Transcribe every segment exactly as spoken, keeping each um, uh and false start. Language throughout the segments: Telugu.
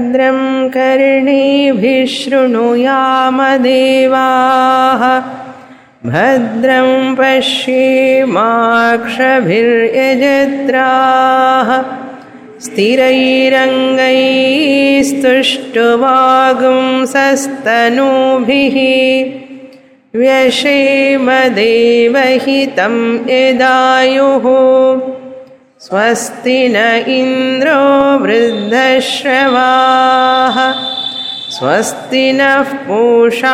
भद्रं कर्णेभिः शृणुयामदेवाः भद्रं पश्येमाक्षभिर्यजत्राः स्थिरैरङ्गैस्तुष्टुवागुंसस्तनूभिः व्यशेमदेवहितं यदायुः स्वस्ति न इन्द्रो वृद्धश्रवाः स्वस्ति नः पूषा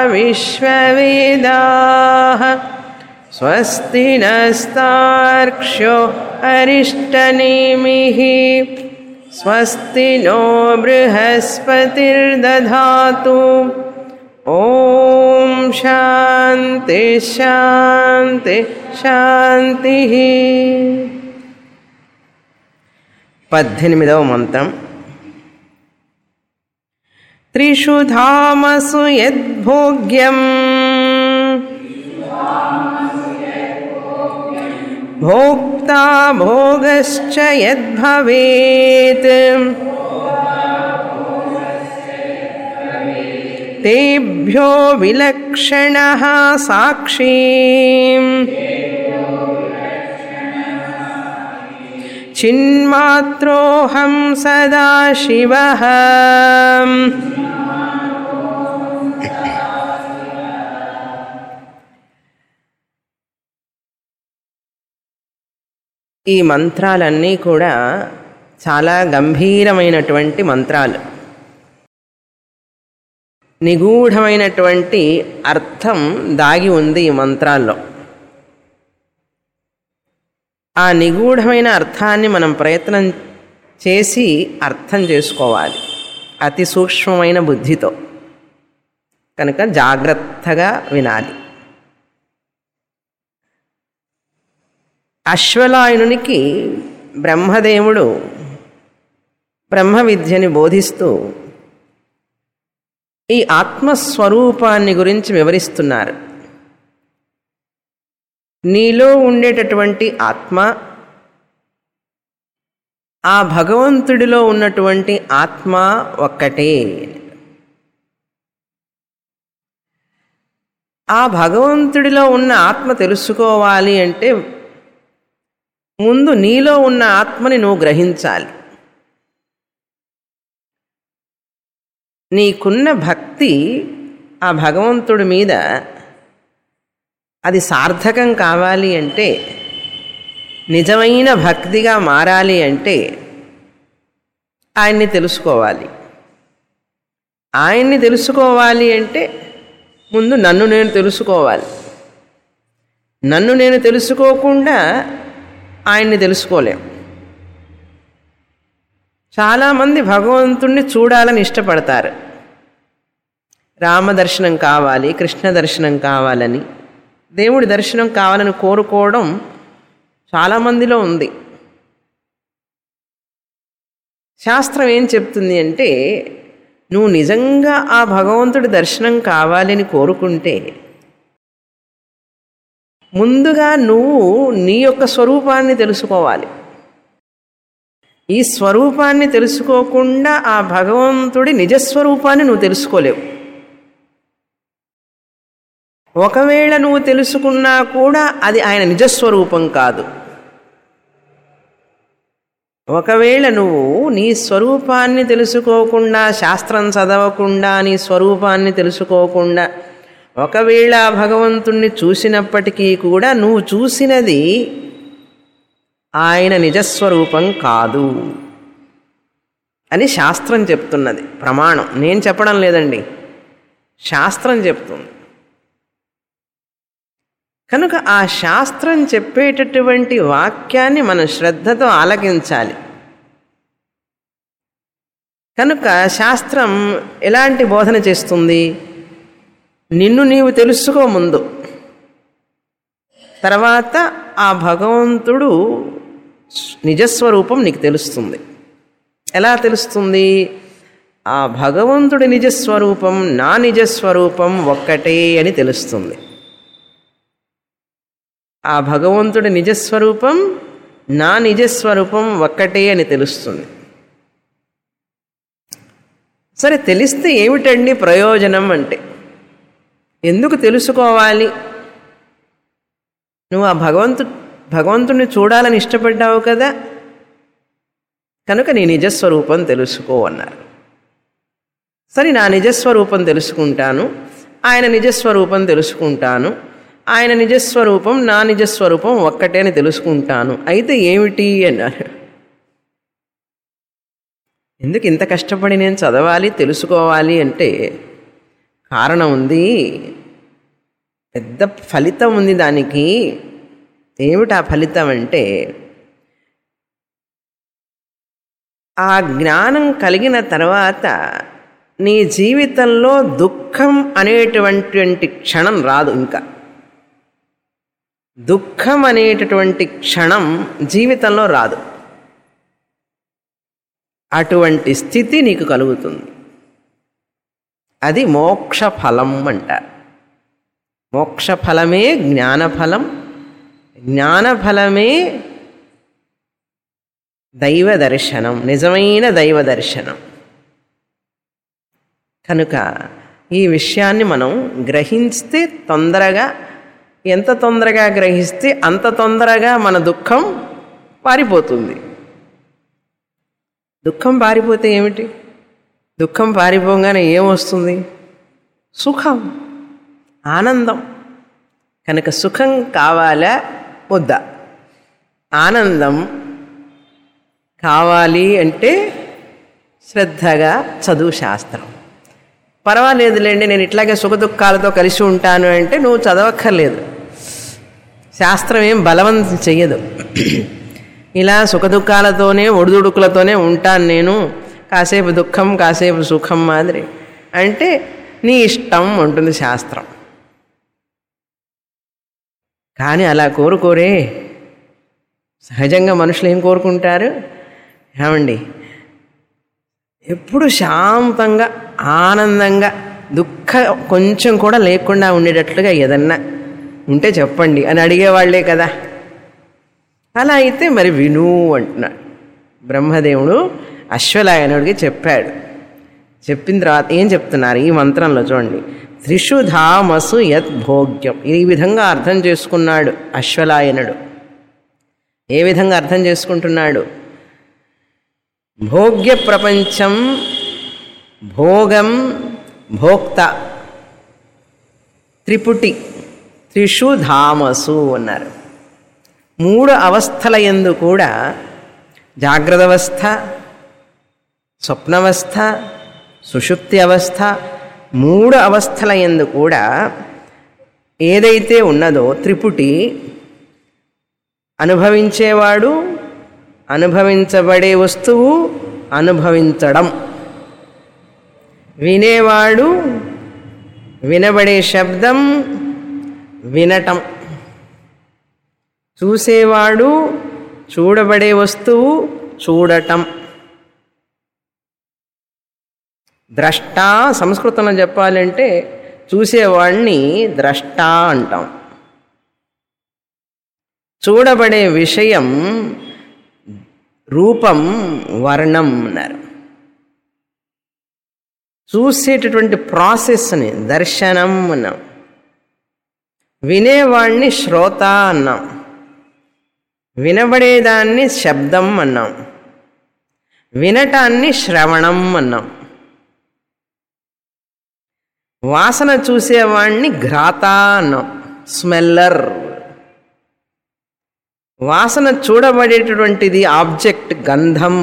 विश्ववेदाः स्वस्ति नस्तार्क्ष्यो अरिष्टनेमिः स्वस्ति नो बृहस्पतिर्दधातु ॐ शान्ति शान्ति शान्तिः। పద్దెనిమిదవ మంత్రం. త్రిషు ధామసు యద్భోగ్యం భోక్తా భోగశ్చ యద్భవేత్ తేభ్యో విలక్షణః సాక్షీ చిన్మాత్రోహం సదాశివః. ఈ మంత్రాలన్నీ కూడా చాలా గంభీరమైనటువంటి మంత్రాలు. నిగూఢమైనటువంటి అర్థం దాగి ఉంది ఈ మంత్రాల్లో. ఆ నిగూఢమైన అర్థాన్ని మనం ప్రయత్నం చేసి అర్థం చేసుకోవాలి అతి సూక్ష్మమైన బుద్ధితో. కనుక జాగ్రత్తగా వినాలి. అశ్వలాయనునికి బ్రహ్మదేవుడు బ్రహ్మ విద్యని బోధిస్తూ ఈ ఆత్మస్వరూపాన్ని గురించి వివరిస్తున్నారు. నీలో ఉండేటటువంటి ఆత్మ ఆ భగవంతుడిలో ఉన్నటువంటి ఆత్మ ఒక్కటే. ఆ భగవంతుడిలో ఉన్న ఆత్మ తెలుసుకోవాలి అంటే ముందు నీలో ఉన్న ఆత్మని నువ్వు గ్రహించాలి. నీకున్న భక్తి ఆ భగవంతుడి మీద అది సార్థకం కావాలి అంటే, నిజమైన భక్తిగా మారాలి అంటే ఆయన్ని తెలుసుకోవాలి. ఆయన్ని తెలుసుకోవాలి అంటే ముందు నన్ను నేను తెలుసుకోవాలి. నన్ను నేను తెలుసుకోకుండా ఆయన్ని తెలుసుకోలేం. చాలామంది భగవంతుణ్ణి చూడాలని ఇష్టపడతారు. రామదర్శనం కావాలి, కృష్ణ దర్శనం కావాలని, దేవుడి దర్శనం కావాలని కోరుకోవడం చాలామందిలో ఉంది. శాస్త్రం ఏం చెప్తుంది అంటే, నువ్వు నిజంగా ఆ భగవంతుడి దర్శనం కావాలని కోరుకుంటే ముందుగా నువ్వు నీ యొక్క స్వరూపాన్ని తెలుసుకోవాలి. ఈ స్వరూపాన్ని తెలుసుకోకుండా ఆ భగవంతుడి నిజస్వరూపాన్ని నువ్వు తెలుసుకోలేవు. ఒకవేళ నువ్వు తెలుసుకున్నా కూడా అది ఆయన నిజస్వరూపం కాదు. ఒకవేళ నువ్వు నీ స్వరూపాన్ని తెలుసుకోకుండా, శాస్త్రం చదవకుండా, నీ స్వరూపాన్ని తెలుసుకోకుండా ఒకవేళ భగవంతుణ్ణి చూసినప్పటికీ కూడా నువ్వు చూసినది ఆయన నిజస్వరూపం కాదు అని శాస్త్రం చెప్తున్నది. ప్రమాణం నేను చెప్పడం లేదండి, శాస్త్రం చెప్తుంది. కనుక ఆ శాస్త్రం చెప్పేటటువంటి వాక్యాన్ని మనం శ్రద్ధతో ఆలకించాలి. కనుక శాస్త్రం ఎలాంటి బోధన చేస్తుంది? నిన్ను నీవు తెలుసుకో ముందు, తర్వాత ఆ భగవంతుడు నిజస్వరూపం నీకు తెలుస్తుంది. ఎలా తెలుస్తుంది? ఆ భగవంతుడి నిజస్వరూపం నా నిజస్వరూపం ఒక్కటే అని తెలుస్తుంది. ఆ భగవంతుడి నిజస్వరూపం నా నిజస్వరూపం ఒక్కటే అని తెలుస్తుంది. సరే, తెలిస్తే ఏమిటండి ప్రయోజనం అంటే, ఎందుకు తెలుసుకోవాలి? నువ్వు ఆ భగవంతు భగవంతుడిని చూడాలని ఇష్టపడ్డావు కదా, కనుక నీ నిజస్వరూపం తెలుసుకో అన్నారు. సరే, నా నిజస్వరూపం తెలుసుకుంటాను, ఆయన నిజస్వరూపం తెలుసుకుంటాను, ఆయన నిజస్వరూపం నా నిజస్వరూపం ఒక్కటే అని తెలుసుకుంటాను. అయితే ఏమిటి అన్నారు. ఎందుకు ఇంత కష్టపడి నేను చదవాలి, తెలుసుకోవాలి అంటే కారణం ఉంది, పెద్ద ఫలితం ఉంది దానికి. ఏమిటి ఆ ఫలితం అంటే, ఆ జ్ఞానం కలిగిన తర్వాత నీ జీవితంలో దుఃఖం అనేటువంటి క్షణం రాదు. ఇంకా దుఃఖం అనేటటువంటి క్షణం జీవితంలో రాదు. అటువంటి స్థితి నీకు కలుగుతుంది. అది మోక్ష ఫలం అంటారు. మోక్ష ఫలమే జ్ఞానఫలం, జ్ఞానఫలమే దైవ దర్శనం, నిజమైన దైవ దర్శనం. కనుక ఈ విషయాన్ని మనం గ్రహిస్తే తొందరగా, ఎంత తొందరగా గ్రహిస్తే అంత తొందరగా మన దుఃఖం పారిపోతుంది. దుఃఖం పారిపోతే ఏమిటి? దుఃఖం పారిపోగానే ఏమొస్తుంది? సుఖం, ఆనందం. కనుక సుఖం కావాలా వద్దా? ఆనందం కావాలి అంటే శ్రద్ధగా చదువు శాస్త్రం. పర్వాలేదులేండి, నేను ఇట్లాగే సుఖదుఖాలతో కలిసి ఉంటాను అంటే నువ్వు చదవక్కర్లేదు. శాస్త్రం ఏం బలవంతం చెయ్యదు. ఇలా సుఖదుఖాలతోనే ఒడిదుడుకులతోనే ఉంటాను నేను, కాసేపు దుఃఖం కాసేపు సుఖం మాదిరి అంటే నీ ఇష్టం ఉంటుంది శాస్త్రం. కానీ అలా కోరుకోరే. సహజంగా మనుషులు ఏం కోరుకుంటారు? ఏమండి, ఎప్పుడు శాంతంగా ఆనందంగా దుఃఖ కొంచెం కూడా లేకుండా ఉండేటట్లుగా ఏదన్నా ఉంటే చెప్పండి అని అడిగేవాళ్లే కదా. అలా అయితే మరి విను అంటున్నాడు బ్రహ్మదేవుడు. అశ్వలాయనుడికి చెప్పాడు. చెప్పిన తర్వాత ఏం చెప్తున్నారు ఈ మంత్రంలో చూడండి. త్రిషు ధామసు యత్ భోగ్యం. ఈ విధంగా అర్థం చేసుకున్నాడు అశ్వలాయనుడు. ఏ విధంగా అర్థం చేసుకుంటున్నాడు? భోగ్య ప్రపంచం, భోగం, భోక్త, త్రిపుటి, త్రిషు ధామసు అన్నారు. మూడు అవస్థల యందు కూడా, జాగ్రత్త అవస్థ, స్వప్నవస్థ, సుషుప్తి అవస్థ, మూడు అవస్థల యందు కూడా ఏదైతే ఉన్నదో త్రిపుటి, అనుభవించేవాడు, అనుభవించబడే వస్తువు, అనుభవించడం, వినేవాడు, వినబడే శబ్దం, వినటం, చూసేవాడు, చూడబడే వస్తువు, చూడటం. ద్రష్ట, సంస్కృతంలో చెప్పాలంటే చూసేవాడిని ద్రష్ట అంటాం. చూడబడే విషయం రూపం, వర్ణం అన్నారు. చూసేటటువంటి ప్రాసెస్ని దర్శనం అన్నాం. వినేవాణ్ణి శ్రోత అన్నాం. వినబడేదాన్ని శబ్దం అన్నాం. వినటాన్ని శ్రవణం అన్నాం. వాసన చూసేవాణ్ణి ఘ్రాత అన్నాం, స్మెల్లర్. వాసన చూడబడేటటువంటిది ఆబ్జెక్ట్, గంధం.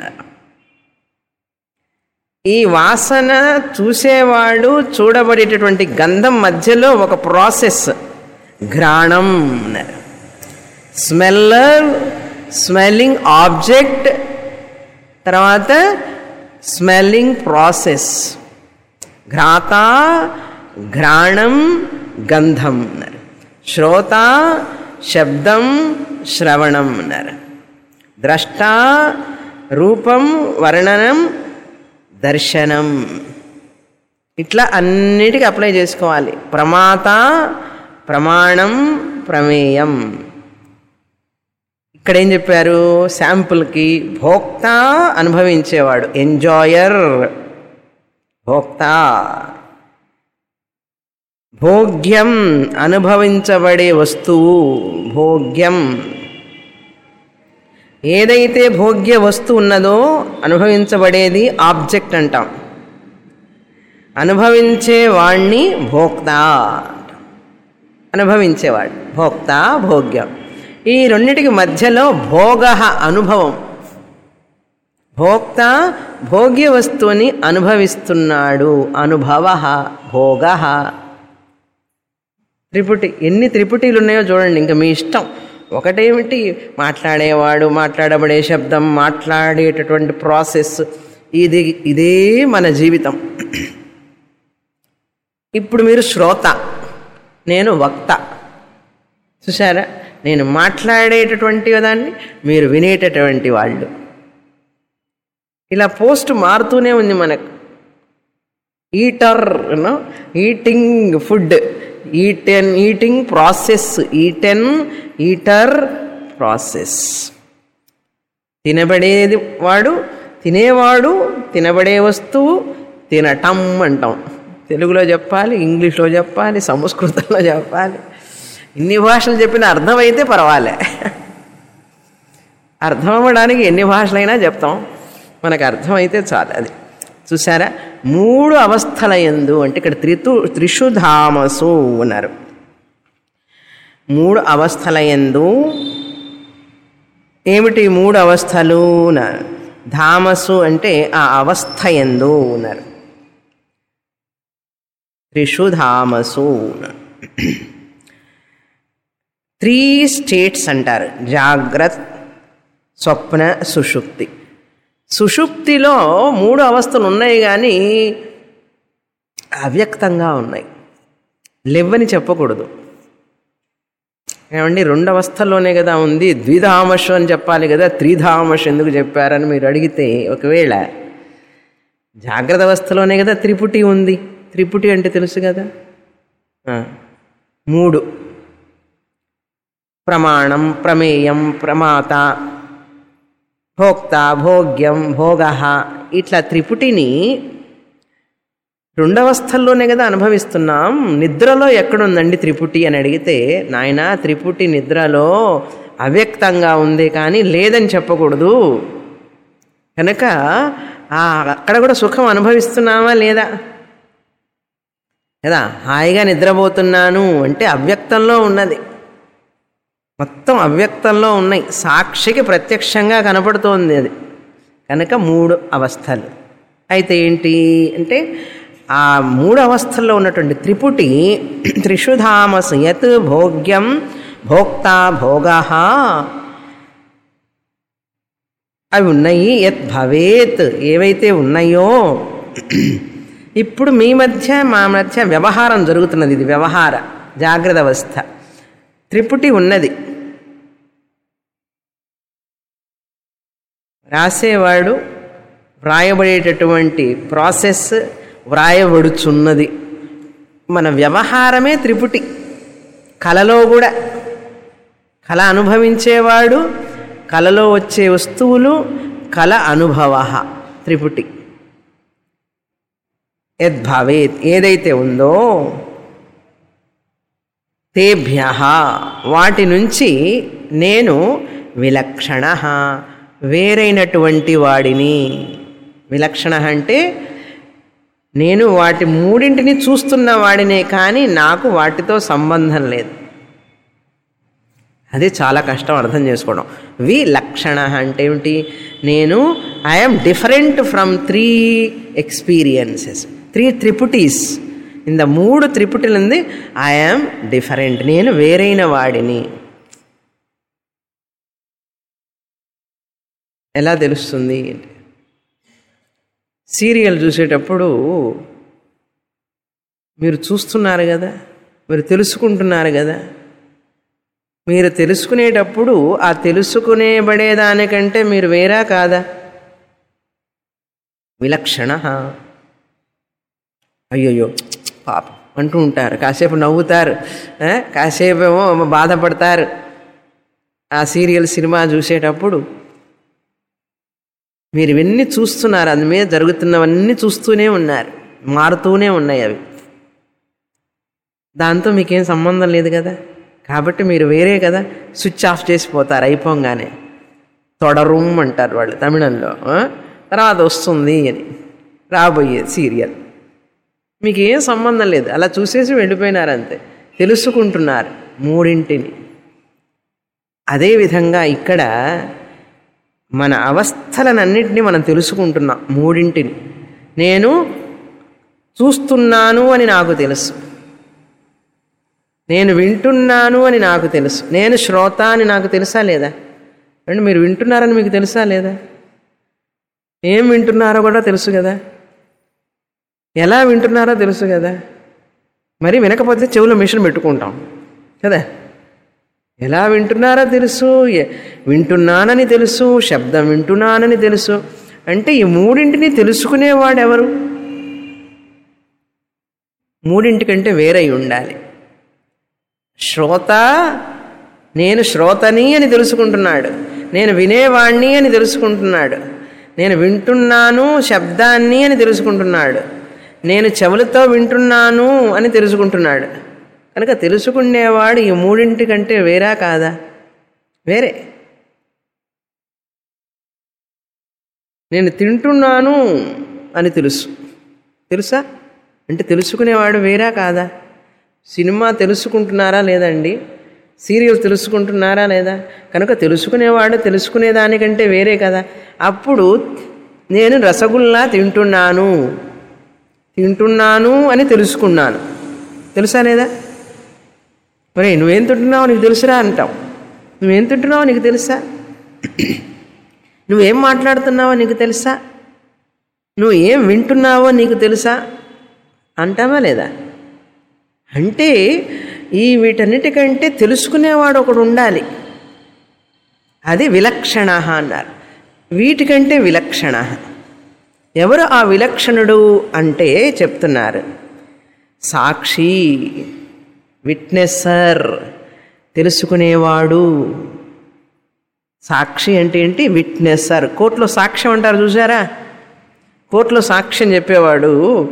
ఈ వాసన చూసేవాడు, చూడబడేటటువంటి గంధం మధ్యలో ఒక ప్రాసెస్, ఘ్రాణం. స్మెల్లర్, స్మెల్లింగ్ ఆబ్జెక్ట్, తర్వాత స్మెల్లింగ్ ప్రాసెస్. ఘ్రాత, ఘ్రాణం, గంధం అన్నారు. శ్రోత, శబ్దం, శ్రవణం అన్నారు. ద్రష్ట, రూపం, వర్ణనం, దర్శనం. ఇట్లా అన్నిటికీ అప్లై చేసుకోవాలి. ప్రమాత, ప్రమాణం, ప్రమేయం. ఇక్కడ ఏం చెప్పారు? శాంపుల్కి భోక్త, అనుభవించేవాడు, ఎంజాయర్. భోక్త. భోగ్యం అనుభవించబడే వస్తువు. భోగ్యం ఏదైతే భోగ్య వస్తువు ఉన్నదో అనుభవించబడేది ఆబ్జెక్ట్ అంటాం. అనుభవించే వాణ్ణి భోక్త. అనుభవించేవాడు భోక్త, భోగ్యం. ఈ రెండిటికి మధ్యలో భోగ అనుభవం. భోక్త భోగ్య వస్తువుని అనుభవిస్తున్నాడు. అనుభవ భోగ. త్రిపుటి ఎన్ని త్రిపుటీలు ఉన్నాయో చూడండి, ఇంకా మీ ఇష్టం. ఒకటేమిటి మాట్లాడేవాడు, మాట్లాడబడే శబ్దం, మాట్లాడేటటువంటి ప్రాసెస్. ఇది ఇదే మన జీవితం. ఇప్పుడు మీరు శ్రోత, నేను వక్త. చూసారా, నేను మాట్లాడేటటువంటి దాన్ని, మీరు వినేటటువంటి వాళ్ళు. ఇలా పోస్ట్ మారుతూనే ఉంది మనకు. Eater eating food, eaten eating process, eaten eater process. తినబడేది వాడు, తినేవాడు, తినబడే వస్తువు, తినటం అంటాం. తెలుగులో చెప్పాలి, ఇంగ్లీష్లో చెప్పాలి, సంస్కృతంలో చెప్పాలి. ఇన్ని భాషలు చెప్పిన అర్థమైతే పర్వాలే. అర్థం అవ్వడానికి ఎన్ని భాషలైనా చెప్తాం, మనకు అర్థమైతే చాలు. అది చూసారా, మూడు అవస్థల యందు అంటే ఇక్కడ త్రితు త్రిషు ధామసు ఉన్నారు. మూడు అవస్థల యందు ఏమిటి మూడు అవస్థలు? ధామసు అంటే ఆ అవస్థ యందు ఉన్నారు. త్రిషు ధామసు. త్రీ స్టేట్స్ అంటారు, జాగ్రత్త, స్వప్న, సుషుప్తి. సుషుప్తిలో మూడు అవస్థలు ఉన్నాయి, కానీ అవ్యక్తంగా ఉన్నాయి. లేవని చెప్పకూడదు. ఏమండి, రెండు అవస్థల్లోనే కదా ఉంది, ద్విధామషు అని చెప్పాలి కదా, త్రిధామషు ఎందుకు చెప్పారని మీరు అడిగితే, ఒకవేళ జాగ్రత్త అవస్థలోనే కదా త్రిపుటి ఉంది. త్రిపుటి అంటే తెలుసు కదా, మూడు: ప్రమాణం, ప్రమేయం, ప్రమాత, భోక్త, భోగ్యం, భోగ. ఇట్లా త్రిపుటిని రెండవస్థల్లోనే కదా అనుభవిస్తున్నాం. నిద్రలో ఎక్కడుందండి త్రిపుటి అని అడిగితే, నాయన త్రిపుటి నిద్రలో అవ్యక్తంగా ఉంది కానీ లేదని చెప్పకూడదు. కనుక అక్కడ కూడా సుఖం అనుభవిస్తున్నామా లేదా కదా. హాయిగా నిద్రపోతున్నాను అంటే అవ్యక్తంలో ఉన్నది, మొత్తం అవ్యక్తంలో ఉన్నాయి, సాక్షికి ప్రత్యక్షంగా కనపడుతోంది అది. కనుక మూడు అవస్థలు. అయితే ఏంటి అంటే, ఆ మూడు అవస్థల్లో ఉన్నటువంటి త్రిపుటి త్రిషుధామసు యత్ భోగ్యం భోక్త భోగ అవి ఉన్నాయి. యత్ భవేత్ ఏవైతే ఉన్నాయో, ఇప్పుడు మీ మధ్య మా మధ్య వ్యవహారం జరుగుతున్నది. ఇది వ్యవహార జాగ్రత్త అవస్థ. త్రిపుటి ఉన్నది, రాసేవాడు, వ్రాయబడేటటువంటి ప్రాసెస్, వ్రాయబడుచున్నది. మన వ్యవహారమే త్రిపుటి. కళలో కూడా కళ అనుభవించేవాడు, కళలో వచ్చే వస్తువులు, కళ అనుభవ త్రిపుటి. యద్భవేత్ ఏదైతే ఉందో, తేభ్య వాటి నుంచి నేను విలక్షణ వేరైనటువంటి వాడిని. విలక్షణ అంటే నేను వాటి మూడింటిని చూస్తున్న వాడినే, కానీ నాకు వాటితో సంబంధం లేదు. అది చాలా కష్టం అర్థం చేసుకోవడం. విలక్షణ అంటే ఏమిటి? నేను I'm different from three experiences, three త్రిపుటీస్. ఇంత మూడు త్రిపుటిలుంది ఐఎమ్ డిఫరెంట్, నేను వేరైన వాడిని. ఎలా తెలుస్తుంది? సీరియల్ చూసేటప్పుడు మీరు చూస్తున్నారు కదా, మీరు తెలుసుకుంటున్నారు కదా. మీరు తెలుసుకునేటప్పుడు ఆ తెలుసుకునేబడేదానికంటే మీరు వేరా కాదా? విలక్షణ. అయ్యోయ్యో పాపం అంటూ ఉంటారు, కాసేపు నవ్వుతారు, కాసేపు ఏమో బాధపడతారు. ఆ సీరియల్ సినిమా చూసేటప్పుడు మీరు ఇవన్నీ చూస్తున్నారు, అందు మీద జరుగుతున్నవన్నీ చూస్తూనే ఉన్నారు. మారుతూనే ఉన్నాయి అవి. దాంతో మీకేం సంబంధం లేదు కదా, కాబట్టి మీరు వేరే కదా, స్విచ్ ఆఫ్ చేసిపోతారు అయిపోగానే. తొడరుమ్ అంటారు వాళ్ళు తమిళంలో. తర్వాత వస్తుంది అని రాబోయే సీరియల్. మీకు ఏం సంబంధం లేదు, అలా చూసేసి వెళ్ళిపోయినారు అంతే. తెలుసుకుంటున్నారు మూడింటిని. అదేవిధంగా ఇక్కడ మన అవస్థలనన్నింటినీ మనం తెలుసుకుంటున్నాం మూడింటిని. నేను చూస్తున్నాను అని నాకు తెలుసు, నేను వింటున్నాను అని నాకు తెలుసు, నేను శ్రోత అని నాకు తెలుసా లేదా? అంటే మీరు వింటున్నారని మీకు తెలుసా లేదా? ఏం వింటున్నారో కూడా తెలుసు కదా, ఎలా వింటున్నారో తెలుసు కదా. మరి వినకపోతే చెవులో మిషన్ పెట్టుకుంటాం కదా. ఎలా వింటున్నారో తెలుసు, వింటున్నానని తెలుసు, శబ్దం వింటున్నానని తెలుసు. అంటే ఈ మూడింటిని తెలుసుకునేవాడు ఎవరు? మూడింటికంటే వేరై ఉండాలి. శ్రోత నేను శ్రోతని అని తెలుసుకుంటున్నాడు, నేను వినేవాణ్ణి అని తెలుసుకుంటున్నాడు, నేను వింటున్నాను శబ్దాన్ని అని తెలుసుకుంటున్నాడు, నేను చెవులతో వింటున్నాను అని తెలుసుకుంటున్నాడు. కనుక తెలుసుకునేవాడు ఈ మూడింటికంటే వేరా కాదా? వేరే. నేను తింటున్నాను అని తెలుసు, తెలుసా అంటే తెలుసుకునేవాడు వేరా కాదా? సినిమా తెలుసుకుంటున్నారా లేదండి? సీరియల్ తెలుసుకుంటున్నారా లేదా? కనుక తెలుసుకునేవాడు తెలుసుకునేదానికంటే వేరే కదా. అప్పుడు నేను రసగుల్లా తింటున్నాను తింటున్నాను అని తెలుసుకున్నాను, తెలుసా లేదా? మరి నువ్వేం తింటున్నావు నీకు తెలుసురా అంటావు. నువ్వేం తింటున్నావో నీకు తెలుసా? నువ్వేం మాట్లాడుతున్నావో నీకు తెలుసా? నువ్వు ఏం వింటున్నావో నీకు తెలుసా అంటావా లేదా? అంటే ఈ వీటన్నిటికంటే తెలుసుకునేవాడు ఒకడు ఉండాలి. అది విలక్షణ అన్నారు. వీటికంటే విలక్షణ ఎవరు? ఆ విలక్షణుడు అంటే చెప్తున్నారు సాక్షి, విట్నెస్సర్, తెలుసుకునేవాడు. సాక్షి అంటే ఏంటి? విట్నెస్సర్. కోర్టులో సాక్ష్యం అంటారు చూసారా? కోర్టులో సాక్ష్యం చెప్పేవాడు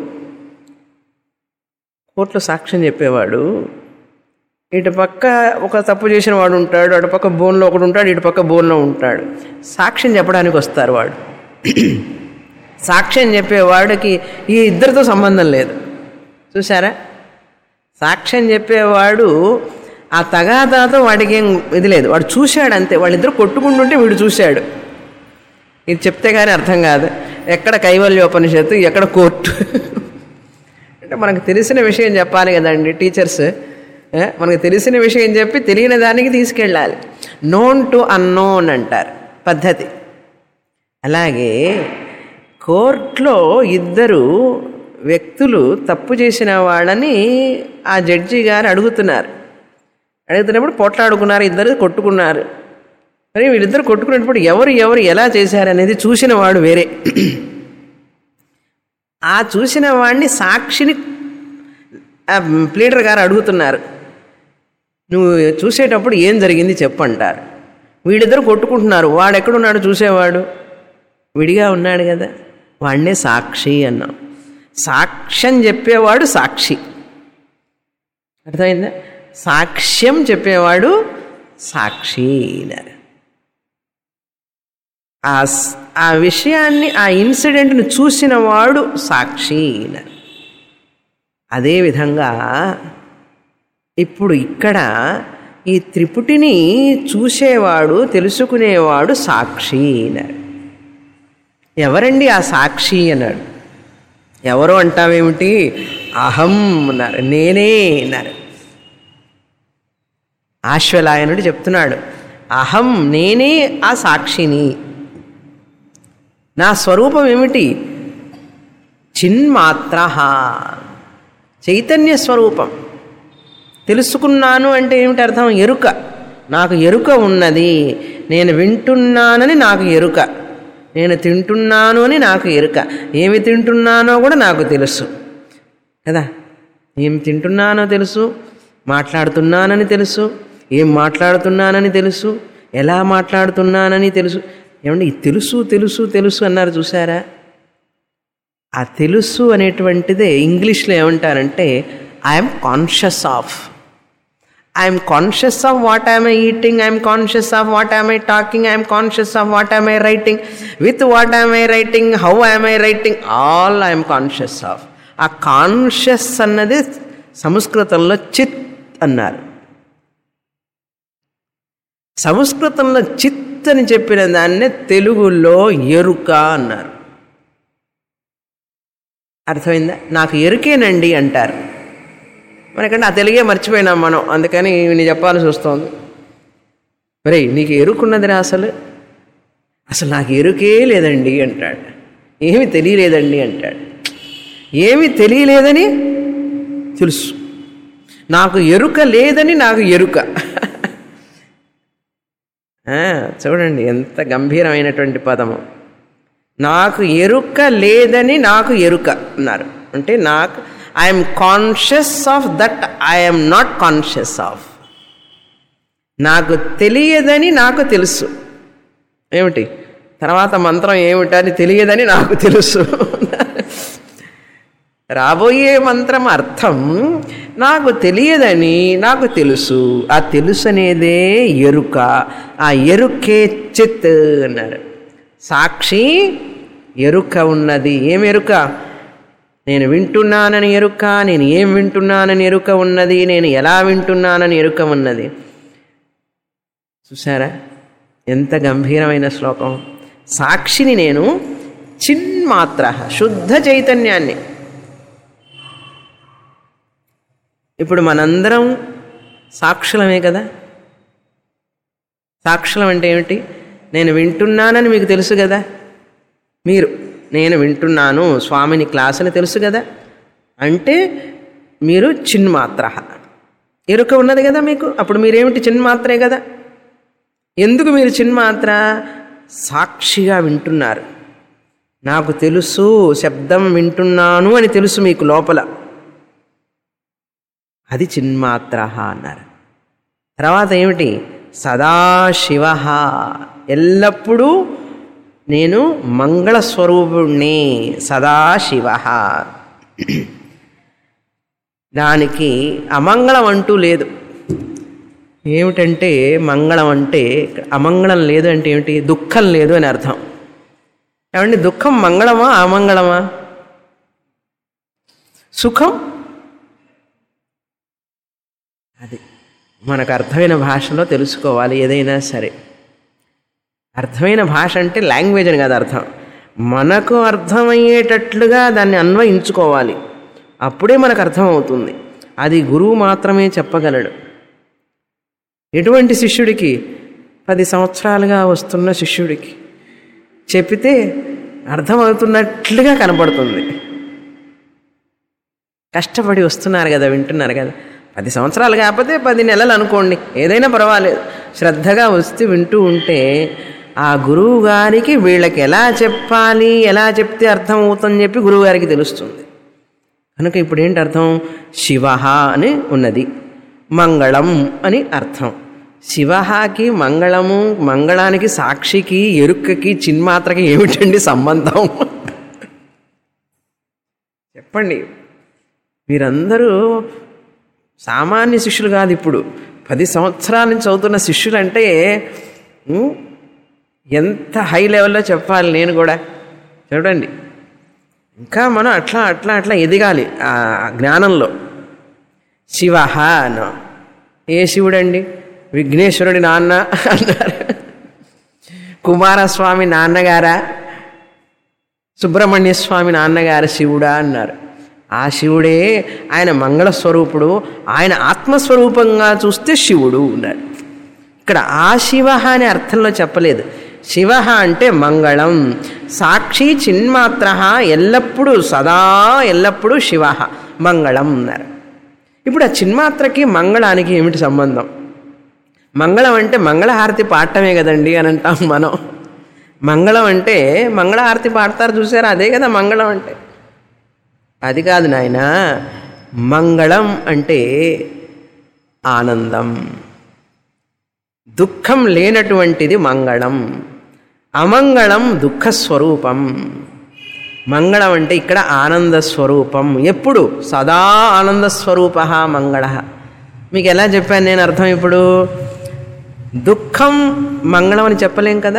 కోర్టులో సాక్ష్యం చెప్పేవాడు ఇటు పక్క ఒక తప్పు చేసిన వాడు ఉంటాడు, అటు పక్క బోన్లో ఒకడు ఉంటాడు, ఇటు పక్క బోన్లో ఉంటాడు. సాక్ష్యం చెప్పడానికి వస్తారు వాడు. సాక్ష్యం చెప్పేవాడికి ఈ ఇద్దరితో సంబంధం లేదు చూసారా? సాక్ష్యం చెప్పేవాడు ఆ తగాదాతో వాడికి ఏం ఇది లేదు, వాడు చూశాడు అంతే. వాళ్ళిద్దరు కొట్టుకుంటుంటే వీడు చూశాడు. ఇది చెప్తే కానీ అర్థం కాదు. ఎక్కడ కైవల్యోపనిషత్తు, ఎక్కడ కోర్టు. అంటే మనకు తెలిసిన విషయం చెప్పాలి కదండి టీచర్స్. మనకు తెలిసిన విషయం చెప్పి తెలియని దానికి తీసుకెళ్ళాలి. నోన్ టు అన్నోన్ అంటారు పద్ధతి. అలాగే కోర్టులో ఇద్దరు వ్యక్తులు తప్పు చేసిన వాళ్ళని ఆ జడ్జి గారు అడుగుతున్నారు. అడుగుతున్నప్పుడు పోట్లాడుకున్నారు, ఇద్దరు కొట్టుకున్నారు. మరి వీళ్ళిద్దరు కొట్టుకున్నప్పుడు ఎవరు ఎవరు ఎలా చేశారనేది చూసిన వాడు వేరే. ఆ చూసిన వాడిని సాక్షిని ప్లీడర్ గారు అడుగుతున్నారు, నువ్వు చూసేటప్పుడు ఏం జరిగింది చెప్పంటారు. వీళ్ళిద్దరు కొట్టుకుంటున్నారు, వాడు ఎక్కడున్నాడు చూసేవాడు? విడిగా ఉన్నాడు కదా, వాడినే సాక్షి అన్నాం. సాక్ష్యం చెప్పేవాడు సాక్షి, అర్థమైందా? సాక్ష్యం చెప్పేవాడు సాక్షి అన్నారు. ఆ ఆ విషయాన్ని ఆ ఇన్సిడెంట్ను చూసిన వాడు సాక్షి అన్నారు. అదేవిధంగా ఇప్పుడు ఇక్కడ ఈ త్రిపుటిని చూసేవాడు తెలుసుకునేవాడు సాక్షి అన్నారు. ఎవరండి ఆ సాక్షి అన్నాడు. ఎవరు అంటావేమిటి? అహం అన్నారు, నేనే అన్నారు. ఆశ్వలాయనుడు చెప్తున్నాడు, అహం నేనే ఆ సాక్షిని. నా స్వరూపం ఏమిటి? చిన్మాత్ర, చైతన్య స్వరూపం. తెలుసుకున్నాను అంటే ఏమిటి అర్థం? ఎరుక. నాకు ఎరుక ఉన్నది, నేను వింటున్నానని నాకు ఎరుక, నేను తింటున్నాను అని నాకు ఎరుక. ఏమి తింటున్నానో కూడా నాకు తెలుసు కదా. ఏం తింటున్నానో తెలుసు, మాట్లాడుతున్నానని తెలుసు, ఏం మాట్లాడుతున్నానని తెలుసు, ఎలా మాట్లాడుతున్నానని తెలుసు. ఏమండి తెలుసు తెలుసు తెలుసు అన్నారు చూసారా? ఆ తెలుసు అనేటువంటిదే ఇంగ్లీష్లో ఏమంటారంటే I'm conscious of. I'm conscious of what I'm I eating, I'm conscious of what I'm I talking, I'm conscious of what I'm I writing, with what I'm I writing, how I'm I writing, all I'm conscious of. ఆ కాన్షియస్ అన్నది సంస్కృతంలో చిత్ అన్నారు. సంస్కృతంలో చిత్ అని చెప్పిన దాన్నే తెలుగులో ఎరుక అన్నారు. అర్థమైందా? నాకు ఎరుకేనండి అంటారు. మనకంటే ఆ తెలుగే మర్చిపోయినాం మనం, అందుకని నేను చెప్పాల్సి వస్తుంది. మరి నీకు ఎరుకున్నదిరా అసలు? అసలు నాకు ఎరుకే లేదండి అంటాడు. ఏమి తెలియలేదండి అంటాడు. ఏమి తెలియలేదని తెలుసు, నాకు ఎరుక లేదని నాకు ఎరుక. చూడండి ఎంత గంభీరమైనటువంటి పదము. నాకు ఎరుక లేదని నాకు ఎరుక అన్నారు. అంటే నాకు I'm conscious of that I'm not conscious of. నాకు తెలియదని నాకు తెలుసు. ఏమిటి తర్వాత మంత్రం ఏమిటని తెలియదని నాకు తెలుసు. రాబోయే మంత్రం అర్థం నాకు తెలియదని నాకు తెలుసు. ఆ తెలుసు అనేదే ఎరుక. ఆ ఎరుకే చిత్ అన్నారు. సాక్షి ఎరుక ఉన్నది. ఏం ఎరుక? నేను వింటున్నానని ఎరుక, నేను ఏం వింటున్నానని ఎరుక ఉన్నది, నేను ఎలా వింటున్నానని ఎరుక ఉన్నది. చూసారా ఎంత గంభీరమైన శ్లోకం. సాక్షిని నేను, చిన్మాత్ర శుద్ధ చైతన్యాన్ని. ఇప్పుడు మనందరం సాక్షులమే కదా. సాక్షులం అంటే ఏమిటి? నేను వింటున్నానని మీకు తెలుసు కదా. మీరు నేను వింటున్నాను స్వామిని క్లాస్ అని తెలుసు కదా. అంటే మీరు చిన్మాత్ర, ఎరుక ఉన్నది కదా మీకు. అప్పుడు మీరేమిటి? చిన్మాత్రే కదా. ఎందుకు మీరు చిన్మాత్ర? సాక్షిగా వింటున్నారు. నాకు తెలుసు, శబ్దం వింటున్నాను అని తెలుసు మీకు లోపల. అది చిన్మాత్ర అన్నారు. తర్వాత ఏమిటి? సదాశివ, ఎల్లప్పుడూ నేను మంగళస్వరూపుణ్ణి. సదాశివ, దానికి అమంగళం అంటూ లేదు. ఏమిటంటే మంగళం అంటే అమంగళం లేదు అంటే ఏమిటి? దుఃఖం లేదు అని అర్థం. ఏమండి దుఃఖం మంగళమా అమంగళమా? సుఖం అది మనకు అర్థమైన భాషలో తెలుసుకోవాలి. ఏదైనా సరే అర్థమైన భాష అంటే లాంగ్వేజ్ అని కాదు అర్థం. మనకు అర్థమయ్యేటట్లుగా దాన్ని అన్వయించుకోవాలి. అప్పుడే మనకు అర్థమవుతుంది. అది గురువు మాత్రమే చెప్పగలడు. ఎటువంటి శిష్యుడికి? పది సంవత్సరాలుగా వస్తున్న శిష్యుడికి చెప్పితే అర్థమవుతున్నట్లుగా కనపడుతుంది. కష్టపడి వస్తున్నారు కదా, వింటున్నారు కదా. పది సంవత్సరాలు కాకపోతే పది నెలలు అనుకోండి, ఏదైనా పర్వాలేదు. శ్రద్ధగా వస్తే వింటూ ఉంటే ఆ గురువు గారికి వీళ్ళకి ఎలా చెప్పాలి, ఎలా చెప్తే అర్థం అవుతుందని చెప్పి గురువు గారికి తెలుస్తుంది. కనుక ఇప్పుడు ఏంటి అర్థం? శివ అని ఉన్నది, మంగళం అని అర్థం. శివకి మంగళము, మంగళానికి సాక్షికి ఎరుకకి చిన్మాత్రకి ఏమిటండి సంబంధం? చెప్పండి. మీరందరూ సామాన్య శిష్యులు కాదు. ఇప్పుడు పది సంవత్సరాల నుంచి చదువుతున్న శిష్యులు అంటే ఎంత హై లెవెల్లో చెప్పాలి. నేను కూడా చూడండి, ఇంకా మనం అట్లా అట్లా అట్లా ఎదగాలి ఆ జ్ఞానంలో. శివ అను ఏ శివుడండి? విఘ్నేశ్వరుడి నాన్న అన్నారు. కుమారస్వామి నాన్నగారా, సుబ్రహ్మణ్య స్వామి నాన్నగారు శివుడా అన్నారు. ఆ శివుడే. ఆయన మంగళస్వరూపుడు. ఆయన ఆత్మస్వరూపంగా చూస్తే శివుడు ఉన్నాడు. ఇక్కడ ఆ శివ అనే అర్థంలో చెప్పలేదు. శివ అంటే మంగళం, సాక్షి చిన్మాత్ర, ఎల్లప్పుడూ సదా ఎల్లప్పుడూ శివ మంగళం అన్నారు. ఇప్పుడు ఆ చిన్మాత్రకి మంగళానికి ఏమిటి సంబంధం? మంగళం అంటే మంగళహారతి పాడటమే కదండి అని అంటాం మనం. మంగళం అంటే మంగళహారతి పాడతారు చూసారా, అదే కదా మంగళం అంటే. అది కాదు నాయన. మంగళం అంటే ఆనందం, దుఃఖం లేనటువంటిది మంగళం. అమంగళం దుఃఖస్వరూపం. మంగళం అంటే ఇక్కడ ఆనంద స్వరూపం. ఎప్పుడు? సదా ఆనంద స్వరూప మంగళ. మీకు ఎలా చెప్పాను నేను అర్థం? ఇప్పుడు దుఃఖం మంగళం అని చెప్పలేం కదా,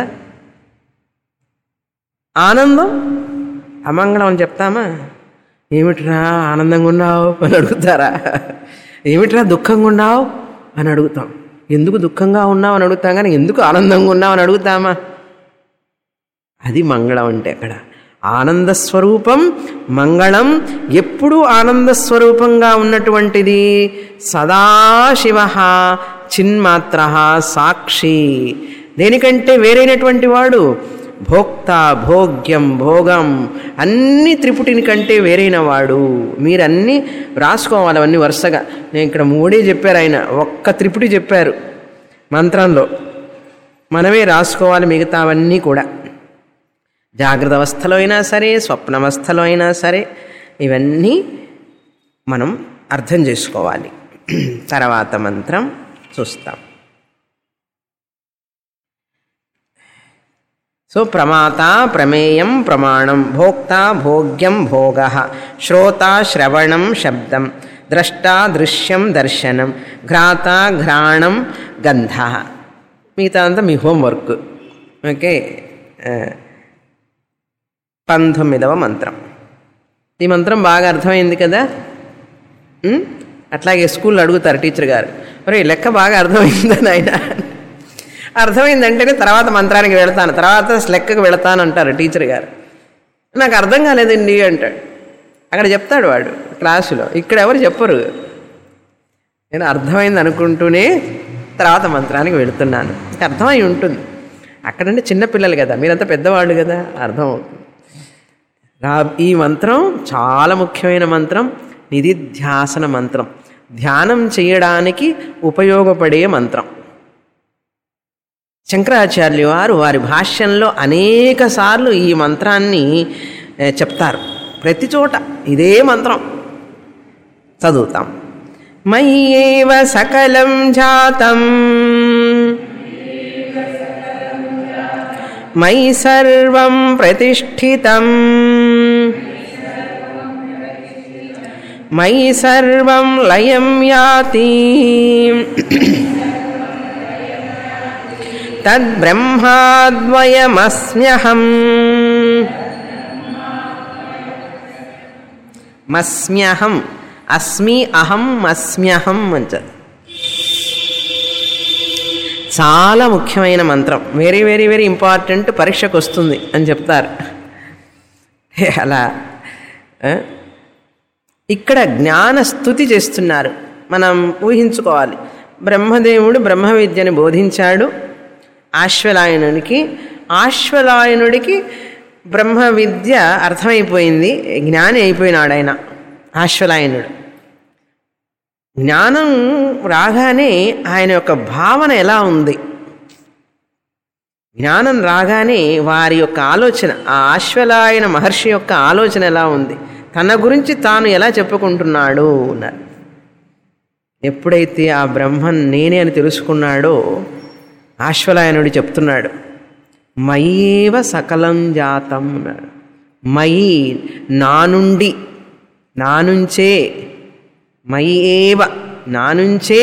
ఆనందం అమంగళం అని చెప్తామా? ఏమిట్రా ఆనందంగా ఉన్నావు అని అడుగుతారా? ఏమిట్రా దుఃఖంగా ఉన్నావు అని అడుగుతాం. ఎందుకు దుఃఖంగా ఉన్నావు అని అడుగుతాం, కానీ ఎందుకు ఆనందంగా ఉన్నావు అని అడుగుతామా? అది మంగళం అంటే అక్కడ ఆనంద స్వరూపం మంగళం. ఎప్పుడూ ఆనంద స్వరూపంగా ఉన్నటువంటిది సదాశివ చిన్మాత్ర సాక్షి. దేనికంటే వేరైనటువంటి వాడు భోక్త భోగ్యం భోగం అన్ని త్రిపుటిని కంటే వేరైన వాడు. మీరన్నీ రాసుకోవాలి అవన్నీ వరుసగా. నేను ఇక్కడ మూడే చెప్పారు, ఆయన ఒక్క త్రిపుటి చెప్పారు మంత్రంలో, మనమే రాసుకోవాలి మిగతావన్నీ కూడా. జాగ్రత్త అవస్థలో అయినా సరే స్వప్నవస్థలో అయినా సరే ఇవన్నీ మనం అర్థం చేసుకోవాలి. తర్వాత మంత్రం చూస్తాం. సో ప్రమాత ప్రమేయం ప్రమాణం, భోక్త భోగ్యం భోగ, శ్రోత శ్రవణం శబ్దం, ద్రష్ట దృశ్యం దర్శనం, ఘ్రాత ఘ్రాణం గంధ. మిగతా అంతా మీ హోంవర్క్. ఓకే, పంతొమ్మిదవ మంత్రం. ఈ మంత్రం బాగా అర్థమైంది కదా? అట్లాగే స్కూల్లో అడుగుతారు టీచర్ గారు, మరి లెక్క బాగా అర్థమైందని. ఆయన అర్థమైందంటేనే తర్వాత మంత్రానికి వెళతాను, తర్వాత లెక్కకు వెళతాను అంటారు టీచర్ గారు. నాకు అర్థం కాలేదండి అంటాడు. అక్కడ చెప్తాడు వాడు క్లాసులో, ఇక్కడ ఎవరు చెప్పరు. నేను అర్థమైంది అనుకుంటూనే తర్వాత మంత్రానికి వెళుతున్నాను. అర్థమై ఉంటుంది. అక్కడంటే చిన్నపిల్లలు కదా, మీరంతా పెద్దవాళ్ళు కదా, అర్థమవుతుంది. ఈ మంత్రం చాలా ముఖ్యమైన మంత్రం, నిధిధ్యాసన మంత్రం, ధ్యానం చేయడానికి ఉపయోగపడే మంత్రం. శంకరాచార్యులు వారు వారి భాష్యంలో అనేక సార్లు ఈ మంత్రాన్ని చెప్తారు. ప్రతి చోట ఇదే మంత్రం చదువుతాం. మయ్యేవ సకలం జాతం మయి సర్వం ప్రతిష్ఠితం మయి సర్వం లయం యాతి తద్బ్రహ్మాద్వయమస్మ్యహం మస్మ్యహం అస్మి అహం అస్మ్యహం అంటారు. చాలా ముఖ్యమైన మంత్రం, వెరీ వెరీ వెరీ ఇంపార్టెంట్, పరీక్షకు వస్తుంది అని చెప్తారు. అలా ఇక్కడ జ్ఞాన స్తుతి చేస్తున్నారు. మనం ఊహించుకోవాలి, బ్రహ్మదేవుడు బ్రహ్మ విద్యని బోధించాడు ఆశ్వలాయనుడికి. ఆశ్వలాయనుడికి బ్రహ్మ విద్య అర్థమైపోయింది, జ్ఞాని అయిపోయినాడు ఆయన ఆశ్వలాయనుడు. జ్ఞానం రాగానే ఆయన యొక్క భావన ఎలా ఉంది, జ్ఞానం రాగానే వారి యొక్క ఆలోచన, ఆ ఆశ్వలాయన మహర్షి యొక్క ఆలోచన ఎలా ఉంది, తన గురించి తాను ఎలా చెప్పుకుంటున్నాడు అన్నారు. ఎప్పుడైతే ఆ బ్రహ్మన్ నేనే అని తెలుసుకున్నాడో ఆశ్వలాయనుడు చెప్తున్నాడు, మయేవ సకలం జాతం అన్నాడు. మయి నా నుండి, నా నుంచే, మయేవ నా నుంచే,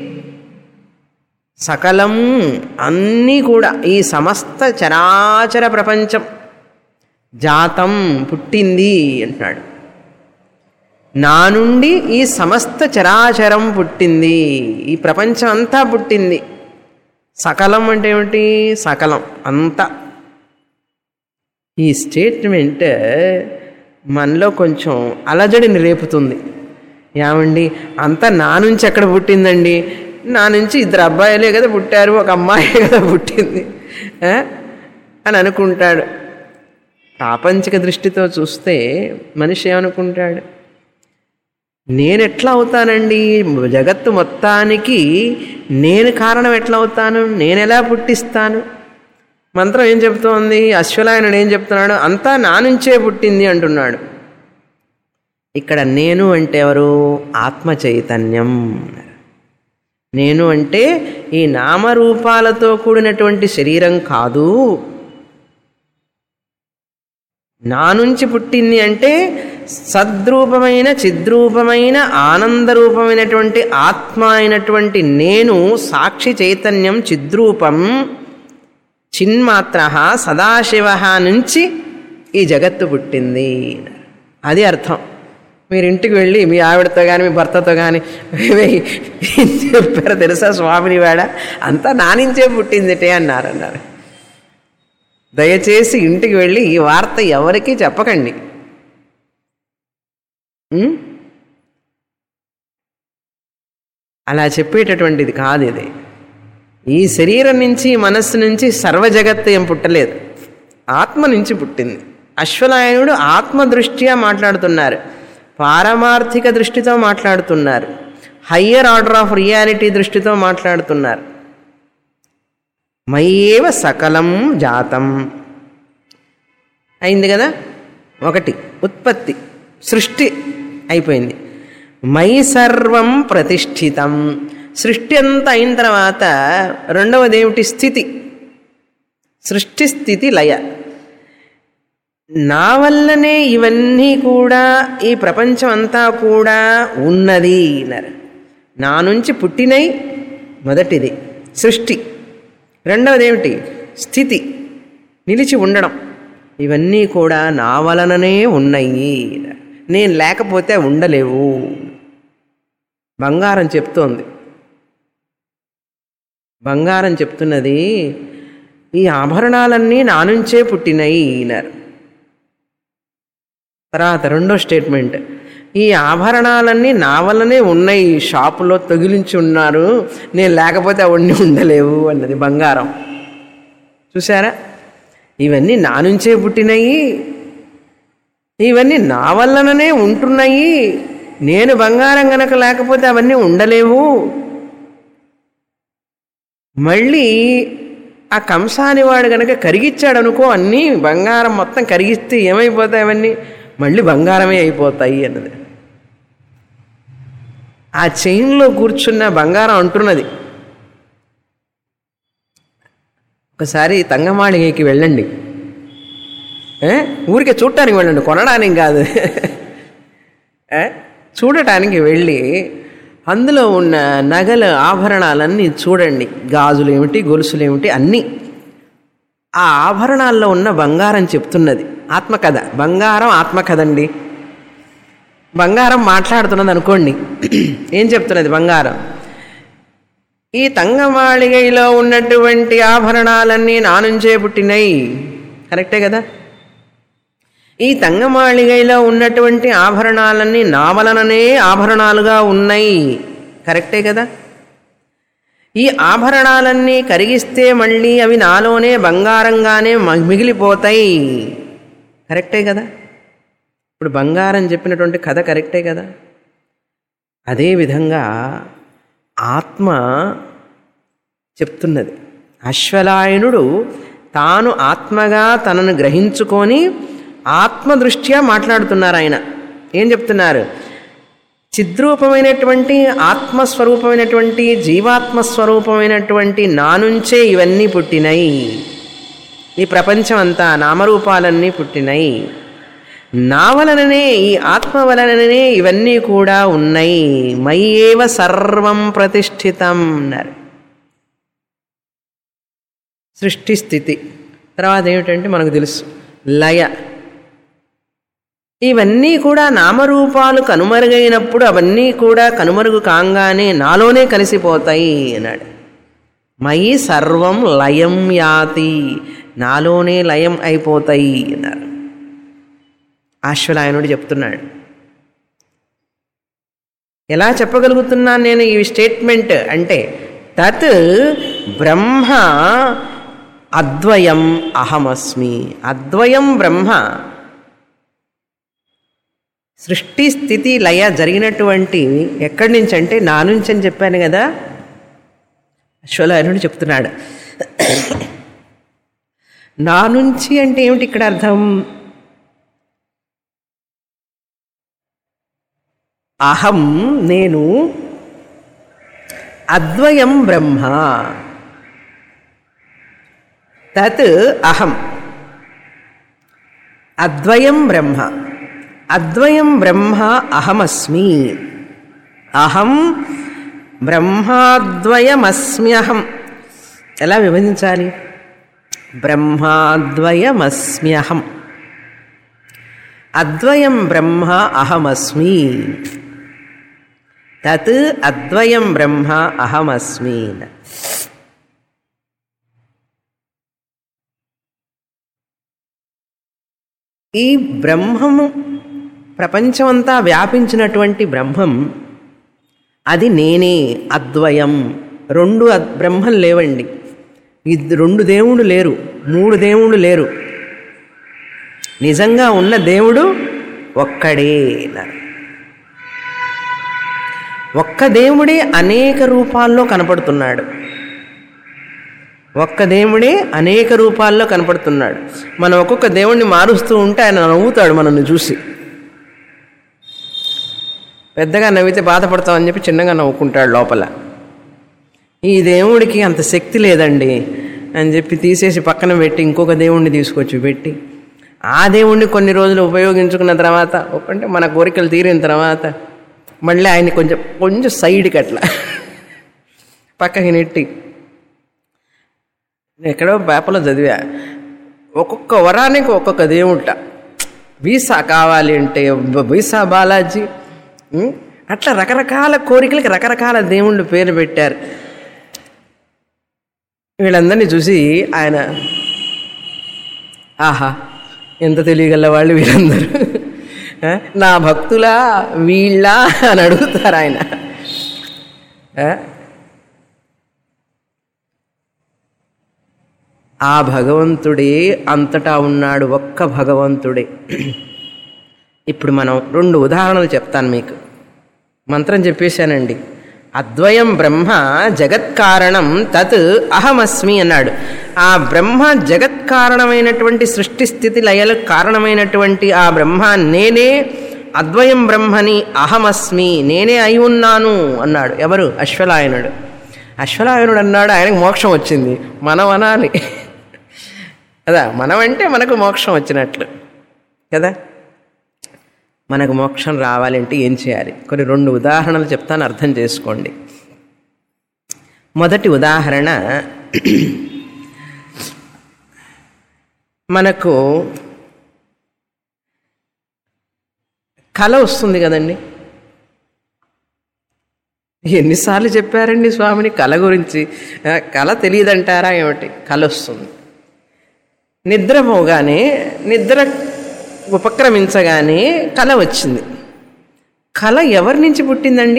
సకలం అన్నీ కూడా, ఈ సమస్త చరాచర ప్రపంచం జాతం పుట్టింది అంటున్నాడు. నా నుండి ఈ సమస్త చరాచరం పుట్టింది, ఈ ప్రపంచం అంతా పుట్టింది. సకలం అంటే ఏమిటి? సకలం అంతా. ఈ స్టేట్మెంట్ మనలో కొంచెం అలజడిని రేపుతుంది. ఏమండి అంతా నా నుంచి ఎక్కడ పుట్టిందండి? నా నుంచి ఇద్దరు అబ్బాయిలే కదా పుట్టారు, ఒక అమ్మాయే కదా పుట్టింది అని అనుకుంటాడు. ప్రాపంచిక దృష్టితో చూస్తే మనిషి ఏమనుకుంటాడు? నేను ఎట్లా అవుతానండి? జగత్తు మొత్తానికి నేను కారణం ఎట్లా అవుతాను? నేను ఎలా పుట్టిస్తాను? మంత్రం ఏం చెప్తోంది? అశ్వలాయనుడు ఏం చెప్తున్నాడు? అంతా నా నుంచే పుట్టింది అంటున్నాడు. ఇక్కడ నేను అంటే ఎవరు? ఆత్మ చైతన్యం. నేను అంటే ఈ నామరూపాలతో కూడినటువంటి శరీరం కాదు. నా నుంచి పుట్టింది అంటే సద్రూపమైన చిద్రూపమైన ఆనందరూపమైనటువంటి ఆత్మ అయినటువంటి నేను సాక్షి చైతన్యం చిద్రూపం చిన్మాత్ర సదాశివ నుంచి ఈ జగత్తు పుట్టింది. అది అర్థం. మీరు ఇంటికి వెళ్ళి మీ ఆవిడతో కానీ మీ భర్తతో కానీ ఏం చెప్పారో తెలుసా స్వామిని వేడ అంతా నా నుంచే పుట్టిందిటే అన్నారు అన్నారు. దయచేసి ఇంటికి వెళ్ళి ఈ వార్త ఎవరికీ చెప్పకండి. అలా చెప్పేటటువంటిది కాదు ఇది. ఈ శరీరం నుంచి మనస్సు నుంచి సర్వ జగత్తు ఏం పుట్టలేదు, ఆత్మ నుంచి పుట్టింది. అశ్వలాయనుడు ఆత్మ దృష్ట్యా మాట్లాడుతున్నారు, పారమార్థిక దృష్టితో మాట్లాడుతున్నారు, హయ్యర్ ఆర్డర్ ఆఫ్ రియాలిటీ దృష్టితో మాట్లాడుతున్నారు. మయ్యేవ సకలం జాతం అయింది కదా. ఒకటి ఉత్పత్తి సృష్టి అయిపోయింది. మై సర్వం ప్రతిష్ఠితం సృష్టి అంతా అయిన తర్వాత రెండవది ఏమిటి? స్థితి. సృష్టి స్థితి లయ. నా వల్లనే ఇవన్నీ కూడా ఈ ప్రపంచం అంతా కూడా ఉన్నది అన్నారు. నా నుంచి పుట్టినై మొదటిది సృష్టి, రెండవది ఏమిటి? స్థితి, నిలిచి ఉండడం. ఇవన్నీ కూడా నా వలననే ఉన్నాయి, నేను లేకపోతే ఉండలేవు. బంగారం చెప్తోంది, బంగారం చెప్తున్నది ఈ ఆభరణాలన్నీ నా నుంచే పుట్టినాయి అన్నారు. తర్వాత రెండో స్టేట్మెంట్, ఈ ఆభరణాలన్నీ నా వల్లనే ఉన్నాయి, షాపులో తగిలించి ఉన్నారు, నేను లేకపోతే అవన్నీ ఉండలేవు అన్నది బంగారం. చూసారా, ఇవన్నీ నా నుంచే పుట్టినాయి, ఇవన్నీ నా వల్లనే ఉంటున్నాయి, నేను బంగారం గనక లేకపోతే అవన్నీ ఉండలేవు. మళ్ళీ ఆ కంసాని వాడు కనుక కరిగిచ్చాడు అనుకో, అన్నీ బంగారం మొత్తం కరిగిస్తే ఏమైపోతాయి? అవన్నీ మళ్ళీ బంగారమే అయిపోతాయి అన్నది. ఆ చైన్లో కూర్చున్న బంగారం అంటున్నది. ఒకసారి తంగమాళిగకి వెళ్ళండి, ఊరికే చూడటానికి వెళ్ళండి, కొనడానికి కాదు, చూడటానికి వెళ్ళి అందులో ఉన్న నగల ఆభరణాలన్నీ చూడండి. గాజులు ఏమిటి, గొలుసులు ఏమిటి, అన్నీ. ఆ ఆభరణాల్లో ఉన్న బంగారం చెప్తున్నది. ఆత్మకథ, బంగారం ఆత్మకథండి. బంగారం మాట్లాడుతున్నది అనుకోండి. ఏం చెప్తున్నది బంగారం? ఈ తంగమాళిగలో ఉన్నటువంటి ఆభరణాలన్నీ నా నుంచే పుట్టినాయి. కరెక్టే కదా? ఈ తంగమాళిగలో ఉన్నటువంటి ఆభరణాలన్నీ నా వలననే ఆభరణాలుగా ఉన్నాయి. కరెక్టే కదా? ఈ ఆభరణాలన్నీ కరిగిస్తే మళ్ళీ అవి నాలోనే బంగారంగానే మిగిలిపోతాయి. కరెక్టే కదా? ఇప్పుడు బంగారం చెప్పినటువంటి కథ కరెక్టే కదా? అదేవిధంగా ఆత్మ చెప్తున్నది. అశ్వలాయనుడు తాను ఆత్మగా తనను గ్రహించుకొని ఆత్మదృష్ట్యా మాట్లాడుతున్నారు. ఆయన ఏం చెప్తున్నారు? చిద్రూపమైనటువంటి ఆత్మస్వరూపమైనటువంటి జీవాత్మస్వరూపమైనటువంటి నా నుంచే ఇవన్నీ పుట్టినాయి. ఈ ప్రపంచం అంతా నామరూపాలన్నీ పుట్టినాయి. నా వలననే, ఈ ఆత్మ వలననే ఇవన్నీ కూడా ఉన్నాయి. మయ్యేవ సర్వం ప్రతిష్ఠితం అన్నారు. సృష్టి స్థితి. తర్వాత ఏమిటంటే మనకు తెలుసు లయ. ఇవన్నీ కూడా నామరూపాలు కనుమరుగైనప్పుడు అవన్నీ కూడా కనుమరుగు కాంగానే నాలోనే కలిసిపోతాయి అన్నాడు. మయి సర్వం లయం యాతి, నాలోనే లయం అయిపోతాయి అన్నారు. అశ్వలాయనుడు చెప్తున్నాడు. ఎలా చెప్పగలుగుతున్నాను నేను ఈ స్టేట్మెంట్ అంటే, తత్ బ్రహ్మ అద్వయం అహమస్మి. అద్వయం బ్రహ్మ. సృష్టి స్థితి లయ జరిగినటువంటి ఎక్కడి నుంచి అంటే నా నుంచి అని చెప్పాను కదా. అశ్వలాయనుడు చెప్తున్నాడు, నా నుంచి అంటే ఏమిటి ఇక్కడ అర్థం? అహం నేను, అద్వయం బ్రహ్మ, తత్ అహం. అద్వయం బ్రహ్మ. అద్వయం బ్రహ్మ అహమస్మి. అహం బ్రహ్మాద్వయమస్మ్యహం. ఎలా విభజించాలి? బ్రహ్మాద్వయమస్మ్యహం. అద్వయం బ్రహ్మ అహమస్మి. తత్ అద్వయం బ్రహ్మ అహమస్మి. ఈ బ్రహ్మము ప్రపంచమంతా వ్యాపించినటువంటి బ్రహ్మం అది నేనే. అద్వయం. రెండు బ్రహ్మం లేవండి. ఇది రెండు దేవుళ్ళు లేరు, మూడు దేవుళ్ళు లేరు. నిజంగా ఉన్న దేవుడు ఒక్కడే. ఒక్క దేవుడే అనేక రూపాల్లో కనపడుతున్నాడు. ఒక్క దేవుడే అనేక రూపాల్లో కనపడుతున్నాడు. మనం ఒక్కొక్క దేవుణ్ణి మారుస్తూ ఉంటే ఆయన నవ్వుతాడు మనల్ని చూసి. పెద్దగా నవ్వితే బాధపడతామని చెప్పి చిన్నగా నవ్వుకుంటాడు లోపల. ఈ దేవుడికి అంత శక్తి లేదండి అని చెప్పి తీసేసి పక్కన పెట్టి ఇంకొక దేవుణ్ణి తీసుకొచ్చి పెట్టి ఆ దేవుణ్ణి కొన్ని రోజులు ఉపయోగించుకున్న తర్వాత అంటే మన కోరికలు తీరిన తర్వాత మళ్ళీ ఆయన్ని కొంచెం కొంచెం సైడ్కి అట్లా పక్కకి నెట్టి. ఎక్కడో పేపర్లో చదివా, ఒక్కొక్క వరానికి ఒక్కొక్క దేవుంట. వీసా కావాలి అంటే వీసా బాలాజీ, అట్లా రకరకాల కోరికలకి రకరకాల దేవుళ్ళు పేరు పెట్టారు. వీళ్ళందరినీ చూసి ఆయన ఆహా ఎంత తెలియగల వాళ్ళు వీళ్ళందరూ, నా భక్తులా వీళ్ళ అని అడుగుతారు ఆయన. ఆ భగవంతుడే అంతటా ఉన్నాడు, ఒక్క భగవంతుడే. ఇప్పుడు మనం రెండు ఉదాహరణలు చెప్తాను మీకు. మంత్రం చెప్పేశానండి. అద్వయం బ్రహ్మ జగత్కారణం తత్ అహమస్మి అన్నాడు. ఆ బ్రహ్మ జగత్కారణమైనటువంటి సృష్టి స్థితి లయలకు కారణమైనటువంటి ఆ బ్రహ్మ నేనే. అద్వయం బ్రహ్మని అహమస్మి, నేనే అయి ఉన్నాను అన్నాడు. ఎవరు? అశ్వలాయనుడు. అశ్వలాయనుడు అన్నాడు, ఆయనకు మోక్షం వచ్చింది. మనం అనాలి కదా, మనం అంటే మనకు మోక్షం వచ్చినట్లు కదా. మనకు మోక్షం రావాలంటే ఏం చేయాలి? కొన్ని రెండు ఉదాహరణలు చెప్తాను, అర్థం చేసుకోండి. మొదటి ఉదాహరణ, మనకు కళ వస్తుంది కదండి. ఎన్నిసార్లు చెప్పారండి స్వామిని కళ గురించి? కళ తెలియదంటారా ఏమిటి? కళ వస్తుంది. నిద్రపోగానే, నిద్ర ఉపక్రమించగానే కళ వచ్చింది. కళ ఎవరి నుంచి పుట్టిందండి?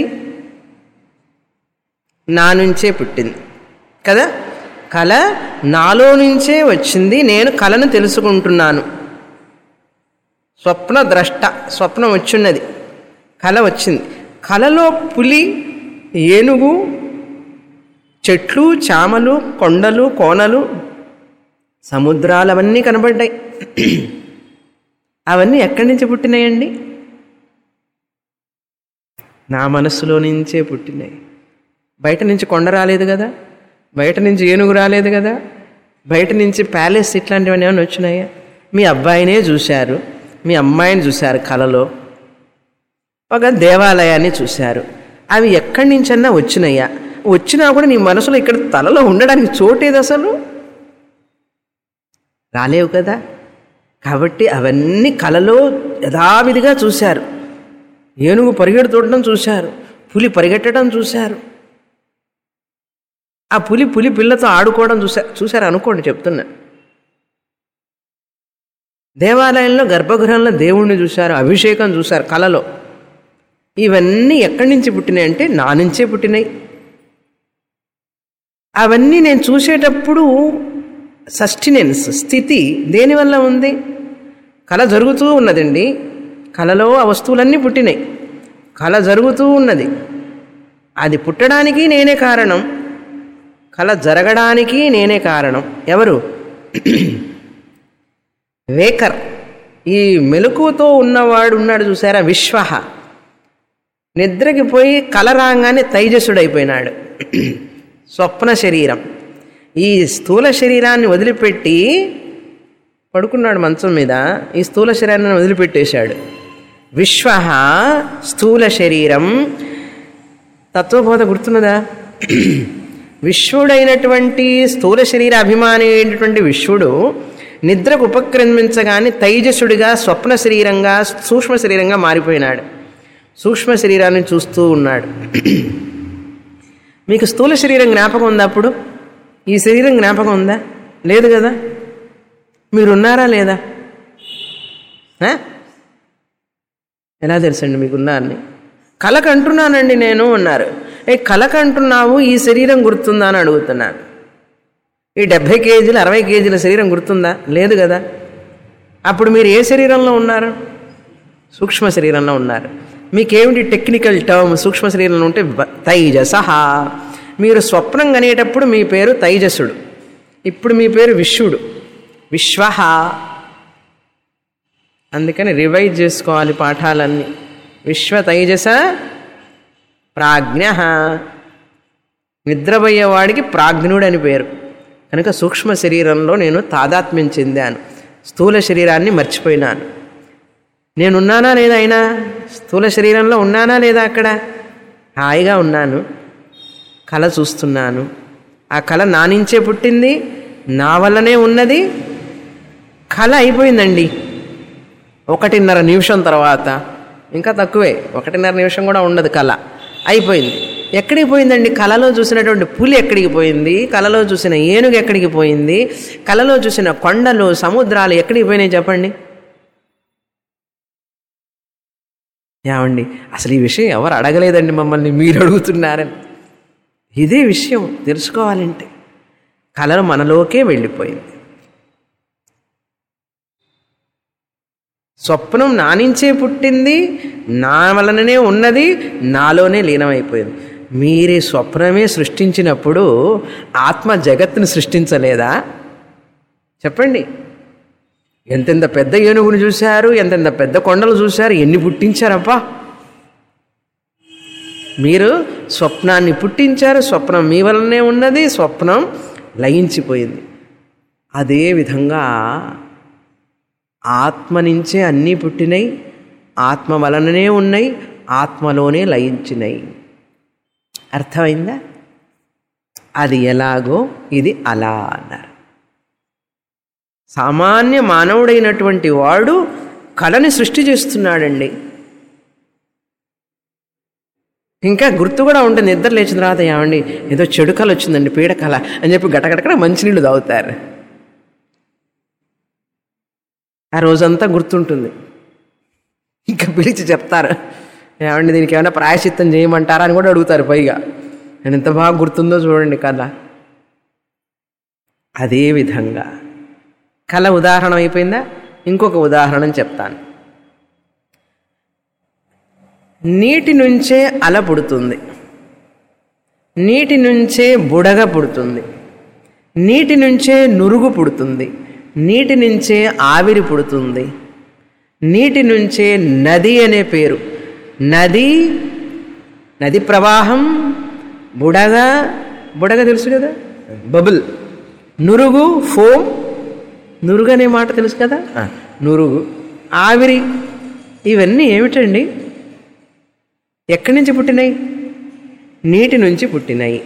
నా నుంచే పుట్టింది కదా. కళ నాలో నుంచే వచ్చింది. నేను కళను తెలుసుకుంటున్నాను. స్వప్న ద్రష్ట, స్వప్నం వచ్చిన్నది, కళ వచ్చింది. కళలో పులి, ఏనుగు, చెట్లు, చామలు, కొండలు, కోనలు, సముద్రాలు అవన్నీ కనబడ్డాయి. అవన్నీ ఎక్కడి నుంచి పుట్టినాయండి? నా మనస్సులో నుంచే పుట్టినాయి. బయట నుంచి కొండ రాలేదు కదా, బయట నుంచి ఏనుగు రాలేదు కదా, బయట నుంచి ప్యాలెస్ ఇట్లాంటివన్నీ ఏమైనా వచ్చినాయా? మీ అబ్బాయినే చూశారు, మీ అమ్మాయిని చూశారు కళలో, ఒక దేవాలయాన్ని చూశారు. అవి ఎక్కడి నుంచన్నా వచ్చినాయా? వచ్చినా కూడా నీ మనసులో ఇక్కడ తలలో ఉండడానికి చోటేది అసలు రాలేవు కదా. కాబట్టి అవన్నీ కళలో యథావిధిగా చూశారు. ఏనుగు పరిగెడుతుండడం చూశారు, పులి పరిగెట్టడం చూశారు, ఆ పులి పులి పిల్లతో ఆడుకోవడం చూశారు చూశారు అనుకోండి చెప్తున్నా. దేవాలయంలో గర్భగృహంలో దేవుణ్ణి చూశారు, అభిషేకం చూశారు కళలో. ఇవన్నీ ఎక్కడి నుంచి పుట్టినాయి అంటే నా నుంచే పుట్టినాయి. అవన్నీ నేను చూసేటప్పుడు సస్టినెన్స్ స్థితి దేనివల్ల ఉంది? కళ జరుగుతూ ఉన్నదండి. కళలో ఆ వస్తువులన్నీ పుట్టినాయి, కళ జరుగుతూ ఉన్నది. అది పుట్టడానికి నేనే కారణం, కళ జరగడానికి నేనే కారణం. ఎవరు? వేకర్. ఈ మెలకువతో ఉన్నవాడు ఉన్నాడు చూసారా, విశ్వ. నిద్రకి పోయి కళ రాగానే తైజసుడైపోయినాడు, స్వప్న శరీరం. ఈ స్థూల శరీరాన్ని వదిలిపెట్టి పడుకున్నాడు మంచం మీద, ఈ స్థూల శరీరాన్ని వదిలిపెట్టేశాడు. విశ్వ స్థూల శరీరం. తత్వబోధ గుర్తున్నదా? విశ్వడైనటువంటి స్థూల శరీర అభిమాని అయినటువంటి విశ్వడు నిద్రకు ఉపక్రమించగానే తైజసుడిగా స్వప్న శరీరంగా సూక్ష్మ శరీరంగా మారిపోయినాడు. సూక్ష్మ శరీరాన్ని చూస్తూ ఉన్నాడు. మీకు స్థూల శరీరం జ్ఞాపకం ఉందా? అప్పుడు ఈ శరీరం జ్ఞాపకం ఉందా? లేదు కదా. మీరున్నారా లేదా? ఎలా తెలుసండి మీకున్నారని? కలకంటున్నానండి నేను అన్నారు. ఏ కలకంటున్నావు, ఈ శరీరం గుర్తుందా అని అడుగుతున్నాను. ఈ డెబ్భై కేజీలు అరవై కేజీల శరీరం గుర్తుందా? లేదు కదా. అప్పుడు మీరు ఏ శరీరంలో ఉన్నారు? సూక్ష్మ శరీరంలో ఉన్నారు. మీకేమిటి టెక్నికల్ టర్మ్? సూక్ష్మ శరీరంలో ఉంటే తైజసహ. మీరు స్వప్నం కనేటప్పుడు మీ పేరు తైజసుడు, ఇప్పుడు మీ పేరు విశ్వడు, విశ్వ. అందుకని రివైజ్ చేసుకోవాలి పాఠాలన్నీ. విశ్వ తైజస ప్రాజ్ఞ. నిద్రపోయేవాడికి ప్రాజ్ఞుడు అని పేరు. కనుక సూక్ష్మ శరీరంలో నేను తాదాత్మ్యం చెందాను, స్థూల శరీరాన్ని మర్చిపోయినాను. నేనున్నానా లేదా? అయినా స్థూల శరీరంలో ఉన్నానా లేదా? అక్కడ హాయిగా ఉన్నాను, కళ చూస్తున్నాను. ఆ కళ నా నుంచే పుట్టింది, నా వల్లనే ఉన్నది. కళ అయిపోయిందండి ఒకటిన్నర నిమిషం తర్వాత. ఇంకా తక్కువే, ఒకటిన్నర నిమిషం కూడా ఉండదు. కళ అయిపోయింది. ఎక్కడికి పోయిందండి? కళలో చూసినటువంటి పులి ఎక్కడికి పోయింది? కళలో చూసిన ఏనుగు ఎక్కడికి పోయింది? కళలో చూసిన కొండలు సముద్రాలు ఎక్కడికి పోయినాయి చెప్పండి? ఏమండి అసలు ఈ విషయం ఎవరు అడగలేదండి మమ్మల్ని, మీరు అడుగుతున్నారని. ఇదే విషయం తెలుసుకోవాలంటే. కళ మనలోకే వెళ్ళిపోయింది. స్వప్నం నా నుంచే పుట్టింది, నా వలననే ఉన్నది, నాలోనే లీనమైపోయింది. మీరే స్వప్నమే సృష్టించినప్పుడు ఆత్మ జగత్తును సృష్టించలేదా? చెప్పండి. ఎంతెంత పెద్ద ఏనుగును చూశారు, ఎంతెంత పెద్ద కొండలు చూశారు, ఎన్ని పుట్టించారబ్బా. మీరు స్వప్నాన్ని పుట్టించారు, స్వప్నం మీ వలనే ఉన్నది, స్వప్నం లయించిపోయింది. అదేవిధంగా ఆత్మ నుంచే అన్నీ పుట్టినాయి, ఆత్మ వలననే ఉన్నాయి, ఆత్మలోనే లయించినాయి. అర్థమైందా? అది ఎలాగో ఇది అలా అన్నారు. సామాన్య మానవుడైనటువంటి వాడు కళని సృష్టి చేస్తున్నాడండి. ఇంకా గుర్తు కూడా ఉంటుంది. నిద్ర లేచిన తర్వాత ఏమండి ఏదో చెడు కళ వచ్చిందండి, పీడ కళ అని చెప్పి గటగటకడ మంచినీళ్ళు తాగుతారు. ఆ రోజంతా గుర్తుంటుంది. ఇంకా పిలిచి చెప్తారు, ఏమండి దీనికి ఏమైనా ప్రాయశ్చిత్తం చేయమంటారా అని కూడా అడుగుతారు. పైగా నేను ఎంత బాగా గుర్తుందో చూడండి కళ. అదేవిధంగా కళ ఉదాహరణ అయిపోయిందా? ఇంకొక ఉదాహరణ చెప్తాను. నీటి నుంచే అల పుడుతుంది, నీటి నుంచే బుడగ పుడుతుంది, నీటి నుంచే నురుగు పుడుతుంది, నీటి నుంచే ఆవిరి పుడుతుంది, నీటి నుంచే నది అనే పేరు. నది, నది ప్రవాహం, బుడగ, బుడగ తెలుసు కదా, బబుల్, నురుగు, ఫోమ్, నురుగు అనే మాట తెలుసు కదా, నురుగు, ఆవిరి. ఇవన్నీ ఏమిటండి? ఎక్కడి నుంచి పుట్టినాయి? నీటి నుంచి పుట్టినాయి.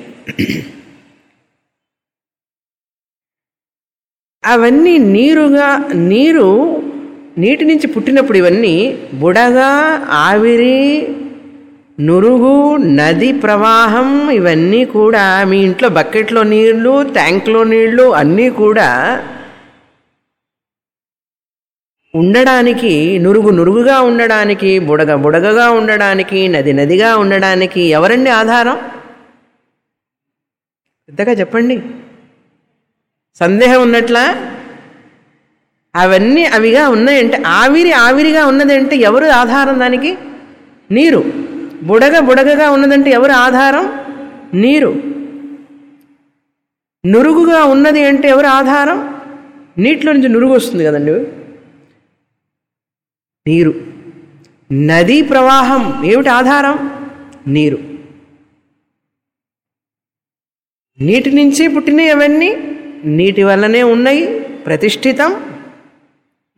అవన్నీ నీరుగా, నీరు నీటి నుంచి పుట్టినప్పుడు ఇవన్నీ బుడగ, ఆవిరి, నురుగు, నది ప్రవాహం ఇవన్నీ కూడా మీ ఇంట్లో బకెట్లో నీళ్లు, ట్యాంక్లో నీళ్లు అన్నీ కూడా ఉండడానికి, నురుగు నురుగుగా ఉండడానికి, బుడగ బుడగగా ఉండడానికి, నది నదిగా ఉండడానికి ఎవరండి ఆధారం? పెద్దగా చెప్పండి. సందేహం ఉన్నట్లా? అవన్నీ అవిగా ఉన్నాయంటే, ఆవిరి ఆవిరిగా ఉన్నదంటే ఎవరు ఆధారం దానికి? నీరు. బుడగ బుడగగా ఉన్నదంటే ఎవరు ఆధారం? నీరు. నురుగుగా ఉన్నది అంటే ఎవరు ఆధారం? నీటిలో నుంచి నురుగు వస్తుంది కదండి, నీరు. నదీ ప్రవాహం ఏమిటి ఆధారం? నీరు. నీటి నుంచే పుట్టినవి అవన్నీ, నీటి వల్లనే ఉన్నాయి, ప్రతిష్ఠితం.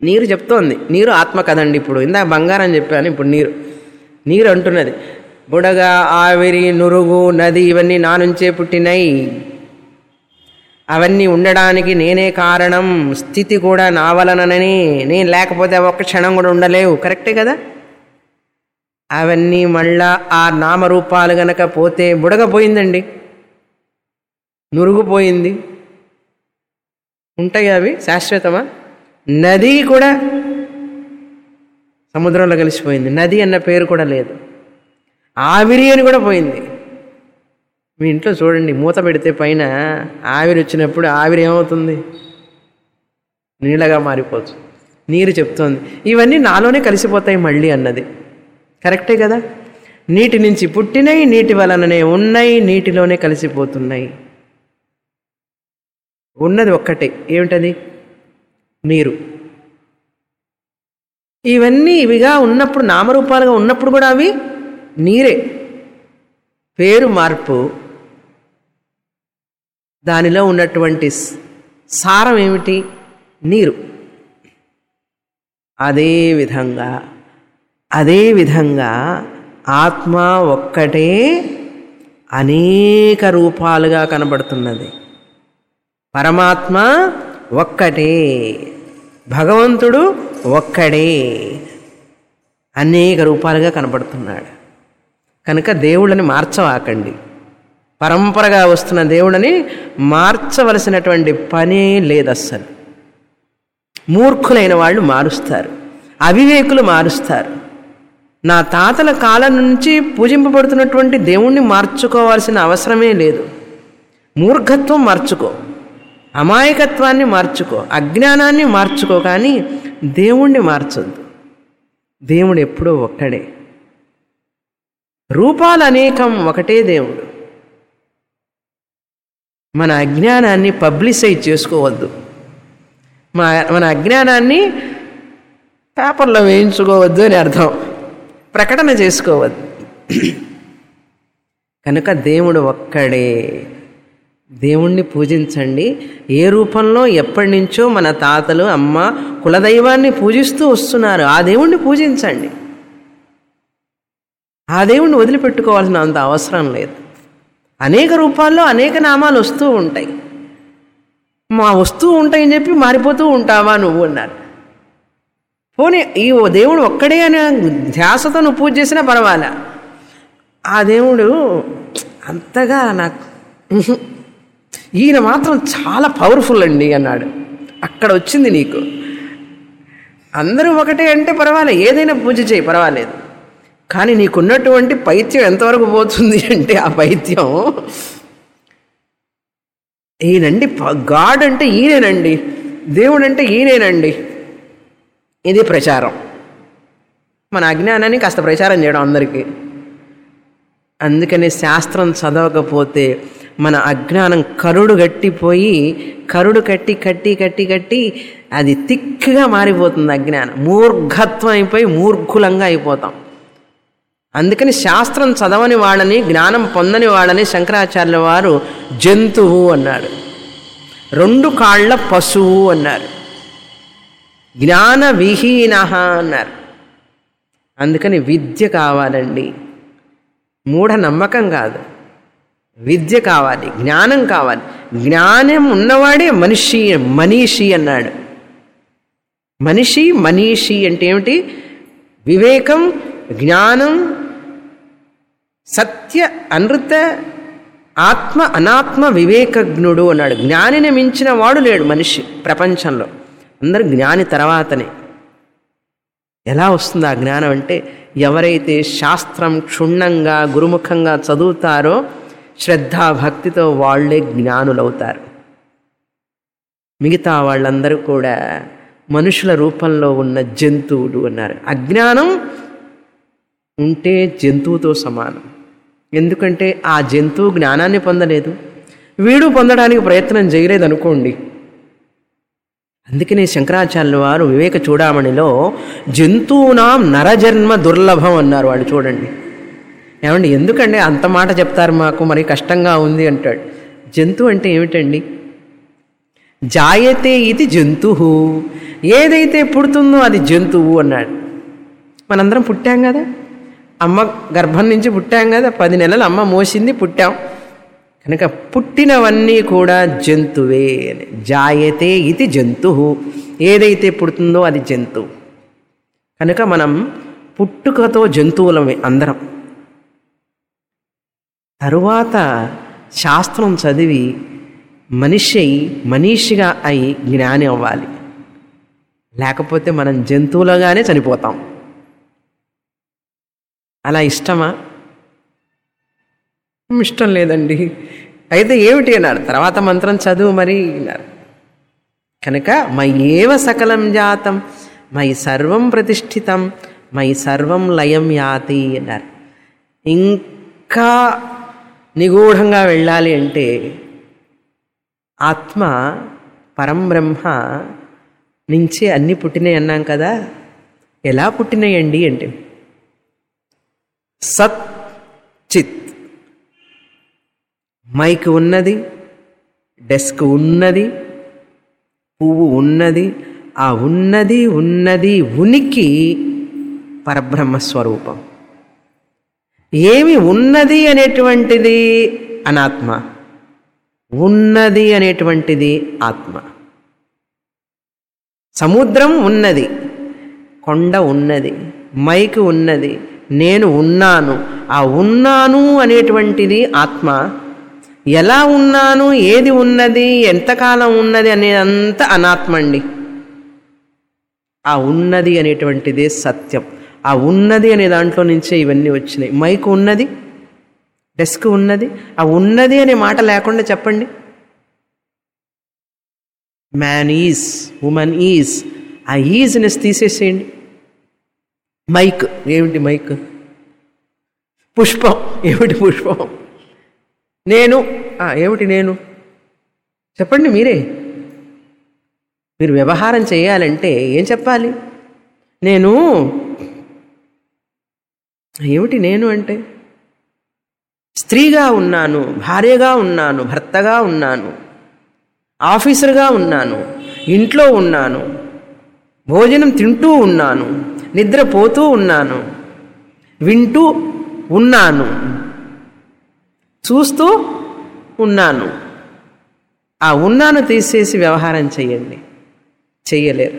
నీరు చెప్తోంది. నీరు ఆత్మ కదండి. ఇప్పుడు ఇందాక బంగారం చెప్పాను, ఇప్పుడు నీరు నీరు అంటున్నది బుడగ, ఆవిరి, నురుగు, నది ఇవన్నీ నా నుంచే పుట్టినాయి. అవన్నీ ఉండడానికి నేనే కారణం. స్థితి కూడా నా వలనని. నేను లేకపోతే ఒక్క క్షణం కూడా ఉండలేవు. కరెక్టే కదా. అవన్నీ మళ్ళా ఆ నామరూపాలు గనక పోతే బుడగ పోయిందండి, నురుగు పోయింది, ఉంటాయి అవి శాశ్వతమా? నది కూడా సముద్రంలో కలిసిపోయింది. నది అన్న పేరు కూడా లేదు. ఆవిరి అని కూడా పోయింది. మీ ఇంట్లో చూడండి, మూత పెడితే పైన ఆవిరి వచ్చినప్పుడు ఆవిరి ఏమవుతుంది? నీళ్ళగా మారిపోతుంది. నీరు చెప్తోంది ఇవన్నీ నాలోనే కలిసిపోతాయి మళ్ళీ అన్నది. కరెక్టే కదా. నీటి నుంచి పుట్టినవి, నీటి వలననే ఉన్నాయి, నీటిలోనే కలిసిపోతున్నాయి. ఉన్నది ఒక్కటే, ఏమిటది? నీరు. ఇవన్నీ ఇవిగా ఉన్నప్పుడు, నామరూపాలుగా ఉన్నప్పుడు కూడా అవి నీరే. పేరు మార్పు, దానిలో ఉన్నటువంటి సారం ఏమిటి? నీరు. అదే విధంగా అదే విధంగా ఆత్మ ఒక్కటే అనేక రూపాలుగా కనబడుతున్నది. పరమాత్మ ఒక్కటే, భగవంతుడు ఒక్కడే, అనేక రూపాలుగా కనబడుతున్నాడు. కనుక దేవుళ్ళని మార్చవాకండి. పరంపరగా వస్తున్న దేవుళ్ళని మార్చవలసినటువంటి పనే లేదు అస్సలు. మూర్ఖులైన వాళ్ళు మారుస్తారు, అవివేకులు మారుస్తారు. నా తాతల కాలం నుంచి పూజింపబడుతున్నటువంటి దేవుణ్ణి మార్చుకోవాల్సిన అవసరమే లేదు. మూర్ఖత్వం మార్చుకో, అమాయకత్వాన్ని మార్చుకో, అజ్ఞానాన్ని మార్చుకో, కానీ దేవుణ్ణి మార్చొద్దు. దేవుడు ఎప్పుడూ ఒక్కడే. రూపాలు అనేకం, ఒకటే దేవుడు. మన అజ్ఞానాన్ని పబ్లిసైజ్ చేసుకోవద్దు. మా మన అజ్ఞానాన్ని పేపర్లో వేయించుకోవద్దు అని అర్థం. ప్రకటన చేసుకోవద్దు. కనుక దేవుడు ఒక్కడే. దేవుణ్ణి పూజించండి. ఏ రూపంలో ఎప్పటి నుంచో మన తాతలు అమ్మ కులదైవాన్ని పూజిస్తూ వస్తున్నారు. ఆ దేవుణ్ణి పూజించండి. ఆ దేవుణ్ణి వదిలిపెట్టుకోవాల్సిన అంత అవసరం లేదు. అనేక రూపాల్లో అనేక నామాలు వస్తూ ఉంటాయి. మా వస్తూ ఉంటాయని చెప్పి మారిపోతూ ఉంటావా నువ్వు అన్నారు. పోనీ ఈ దేవుడు ఒక్కడే అనే ధ్యాసతో నువ్వు పూజ చేసినా పర్వాలే. ఆ దేవుడు అంతగా నాకు ఈయన మాత్రం చాలా పవర్ఫుల్ అండి అన్నాడు. అక్కడ వచ్చింది నీకు. అందరూ ఒకటే అంటే పర్వాలే, ఏదైనా పూజ చేయి పర్వాలేదు. కానీ నీకున్నటువంటి పైత్యం ఎంతవరకు పోతుంది అంటే, ఆ పైత్యం ఈయనండి, గాడ్ అంటే ఈయనేనండి, దేవుడు అంటే ఈయనేనండి. ఇది ప్రచారం. మన అజ్ఞానాన్ని కాస్త ప్రచారం చేయడం అందరికీ. అందుకని శాస్త్రం చదవకపోతే మన అజ్ఞానం కరుడు గట్టిపోయి, కరుడు కట్టి కట్టి కట్టి కట్టి అది తిక్కుగా మారిపోతుంది. అజ్ఞానం మూర్ఘత్వం అయిపోయి మూర్ఖులంగా అయిపోతాం. అందుకని శాస్త్రం చదవని వాళ్ళని, జ్ఞానం పొందని వాళ్ళని శంకరాచార్యుల వారు జంతువు అన్నాడు, రెండు కాళ్ల పశువు అన్నారు, జ్ఞాన విహీన అన్నారు. అందుకని విద్య కావాలండి, మూఢ నమ్మకం కాదు. విద్య కావాలి, జ్ఞానం కావాలి. జ్ఞానం ఉన్నవాడే మనిషి, మనీషి అన్నాడు. మనిషి మనీషి అంటే ఏమిటి? వివేకం, జ్ఞానం, సత్య అనృత, ఆత్మ అనాత్మ వివేకజ్ఞుడు అన్నాడు. జ్ఞానిని మించిన వాడు లేడు మనిషి ప్రపంచంలో. అందరూ జ్ఞాని తర్వాతనే. ఎలా వస్తుంది ఆ జ్ఞానం అంటే, ఎవరైతే శాస్త్రం క్షుణ్ణంగా గురుముఖంగా చదువుతారో శ్రద్ధాభక్తితో వాళ్లే జ్ఞానులవుతారు. మిగతా వాళ్ళందరూ కూడా మనుషుల రూపంలో ఉన్న జంతువులు అన్నారు. అజ్ఞానం ఉంటే జంతువుతో సమానం. ఎందుకంటే ఆ జంతువు జ్ఞానాన్ని పొందలేదు, వీడు పొందడానికి ప్రయత్నం చేయలేదు అనుకోండి. అందుకనే శంకరాచార్యుల వారు వివేక చూడామణిలో జంతువునాం నరజన్మ దుర్లభం అన్నారు. వాళ్ళు చూడండి, ఏమండి ఎందుకండి అంత మాట చెప్తారు, మాకు మరి కష్టంగా ఉంది అంటాడు. జంతువు అంటే ఏమిటండి? జాయతే ఇది జంతువు, ఏదైతే పుడుతుందో అది జంతువు అన్నాడు. మనందరం పుట్టాం కదా, అమ్మ గర్భం నుంచి పుట్టాం కదా, పది నెలలు అమ్మ మోసింది, పుట్టాం కనుక పుట్టినవన్నీ కూడా జంతువే అని. జాయతే ఇది జంతువు, ఏదైతే పుడుతుందో అది జంతువు. కనుక మనం పుట్టుకతో జంతువులమే అందరం. తరువాత శాస్త్రం చదివి మనిషి అయి మనీషిగా అయి జ్ఞాని అవ్వాలి, లేకపోతే మనం జంతువులుగానే చనిపోతాం. అలా ఇష్టమా? ఇష్టం లేదండి. అయితే ఏమిటి అన్నారు, తర్వాత మంత్రం చదువు మరి అన్నారు. కనుక మయ్యేవ సకలం జాతం మయి సర్వం ప్రతిష్ఠితం మయి సర్వం లయం యాతి అన్నారు. ఇంకా నిగూఢంగా వెళ్ళాలి అంటే ఆత్మ పరంబ్రహ్మ నుంచి అన్నీ పుట్టినాయి అన్నాం కదా. ఎలా పుట్టినాయండి అంటే సత్ చిత్. మైక్ ఉన్నది, డెస్క్ ఉన్నది, పువ్వు ఉన్నది. ఆ ఉన్నది ఉన్నది ఉనికి పరబ్రహ్మస్వరూపం. ఏమి ఉన్నది అనేటువంటిది అనాత్మ, ఉన్నది అనేటువంటిది ఆత్మ. సముద్రం ఉన్నది, కొండ ఉన్నది, మైక్ ఉన్నది, నేను ఉన్నాను. ఆ ఉన్నాను అనేటువంటిది ఆత్మ. ఎలా ఉన్నాను, ఏది ఉన్నది, ఎంతకాలం ఉన్నది అనేదంతా అనాత్మ అండి. ఆ ఉన్నది అనేటువంటిదే సత్యం. ఆ ఉన్నది అనే దాంట్లో నుంచే ఇవన్నీ వచ్చినాయి. మైక్ ఉన్నది, డెస్క్ ఉన్నది. ఆ ఉన్నది అనే మాట లేకుండా చెప్పండి. మ్యాన్ ఈజ్, ఉమెన్ ఈజ్, ఆ ఈజ్నెస్ తీసేసేయండి. మైక్ ఏమిటి? మైక్. పుష్పం ఏమిటి? పుష్పం. నేను ఏమిటి? నేను చెప్పండి మీరే. మీరు వ్యవహారం చేయాలంటే ఏం చెప్పాలి? నేను ఏమిటి? నేను అంటే స్త్రీగా ఉన్నాను, భార్యగా ఉన్నాను, భర్తగా ఉన్నాను, ఆఫీసర్గా ఉన్నాను, ఇంట్లో ఉన్నాను, భోజనం తింటూ ఉన్నాను, నిద్రపోతూ ఉన్నాను, వింటూ ఉన్నాను, చూస్తూ ఉన్నాను. ఆ ఉన్నాను తీసేసి వ్యవహారం చెయ్యండి, చెయ్యలేరు.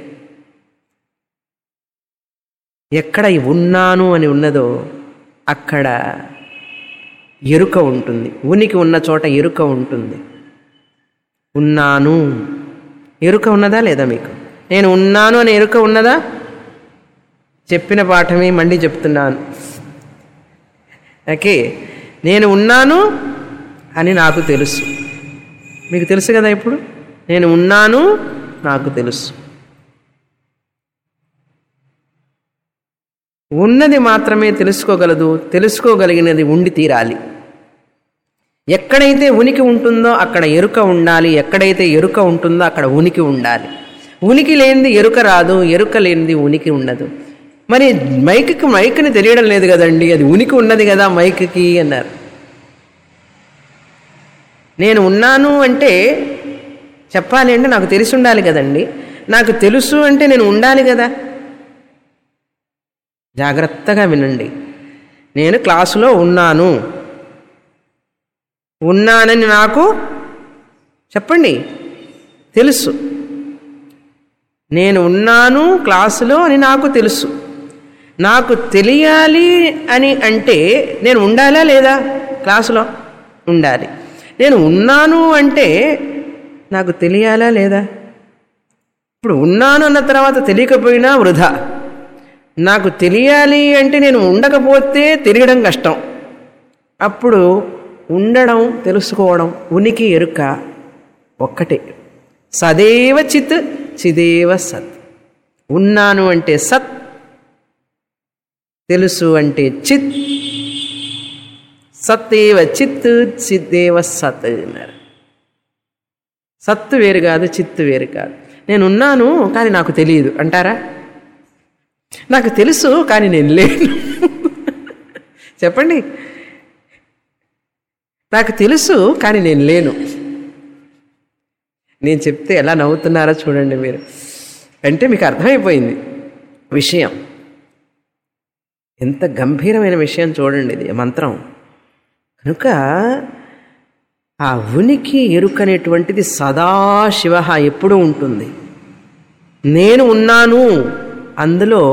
ఎక్కడ ఉన్నాను అని ఉన్నదో అక్కడ ఎరుక ఉంటుంది. ఉనికి ఉన్న చోట ఎరుక ఉంటుంది. ఉన్నాను ఎరుక ఉన్నదా లేదా మీకు? నేను ఉన్నాను అని ఎరుక ఉన్నదా? చెప్పిన పాఠమే మళ్ళీ చెప్తున్నాను. ఓకే, నేను ఉన్నాను అని నాకు తెలుసు. మీకు తెలుసు కదా ఇప్పుడు. నేను ఉన్నాను, నాకు తెలుసు. ఉన్నది మాత్రమే తెలుసుకోగలదు, తెలుసుకోగలిగినది ఉండి తీరాలి. ఎక్కడైతే ఉనికి ఉంటుందో అక్కడ ఎరుక ఉండాలి, ఎక్కడైతే ఎరుక ఉంటుందో అక్కడ ఉనికి ఉండాలి. ఉనికి లేనిది ఎరుక రాదు, ఎరుక లేనిది ఉనికి ఉండదు. మరి మైక్కి మైక్ని తెలియడం లేదు కదండి, అది ఉనికి ఉన్నది కదా మైక్కి అన్నారు. నేను ఉన్నాను అంటే చెప్పాలి అంటే నాకు తెలిసి ఉండాలి కదండి. నాకు తెలుసు అంటే నేను ఉండాలి కదా. జాగ్రత్తగా వినండి. నేను క్లాసులో ఉన్నాను, ఉన్నానని నాకు చెప్పండి తెలుసు. నేను ఉన్నాను క్లాసులో అని నాకు తెలుసు. నాకు తెలియాలి అని అంటే నేను ఉండాలా లేదా? క్లాసులో ఉండాలి. నేను ఉన్నాను అంటే నాకు తెలియాలా లేదా? ఇప్పుడు ఉన్నాను అన్న తర్వాత తెలియకపోయినా వృధా. నాకు తెలియాలి అంటే నేను ఉండకపోతే తెలియడం కష్టం. అప్పుడు ఉండడం, తెలుసుకోవడం, ఉనికి ఎరుక ఒక్కటే. సదేవ చిత్ చిదేవ సత్. ఉన్నాను అంటే సత్, తెలుసు అంటే చిత్. సత్తేవ చిత్ చిదేవ సత్ అన్నారు. సత్తు వేరు కాదు, చిత్తు వేరు కాదు. నేను ఉన్నాను కానీ నాకు తెలియదు అంటారా? నాకు తెలుసు కానీ నేను లేను చెప్పండి. నాకు తెలుసు కానీ నేను లేను. నేను చెప్తే ఎలా నవ్వుతున్నారో చూడండి మీరు. అంటే మీకు అర్థమైపోయింది విషయం. ఎంత గంభీరమైన విషయం చూడండి ఇది మంత్రం. కనుక ఆ ఉనికి ఎరుకనేటువంటిది సదాశివ ఎప్పుడూ ఉంటుంది. నేను ఉన్నాను, అందులో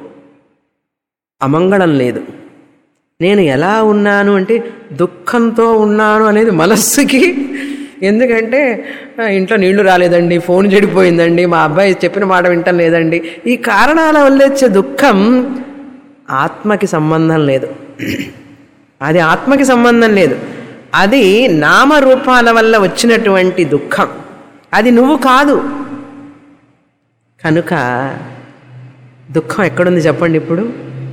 అమంగళం లేదు. నేను ఎలా ఉన్నాను అంటే దుఃఖంతో ఉన్నాను అనేది మనస్సుకి. ఎందుకంటే ఇంట్లో నీళ్లు రాలేదండి, ఫోన్ చెడిపోయిందండి, మా అబ్బాయి చెప్పిన మాట వింటం లేదండి, ఈ కారణాల వల్ల వచ్చే దుఃఖం ఆత్మకి సంబంధం లేదు. అది ఆత్మకి సంబంధం లేదు. అది నామరూపాల వల్ల వచ్చినటువంటి దుఃఖం, అది నువ్వు కాదు. కనుక దుఃఖం ఎక్కడుంది చెప్పండి ఇప్పుడు?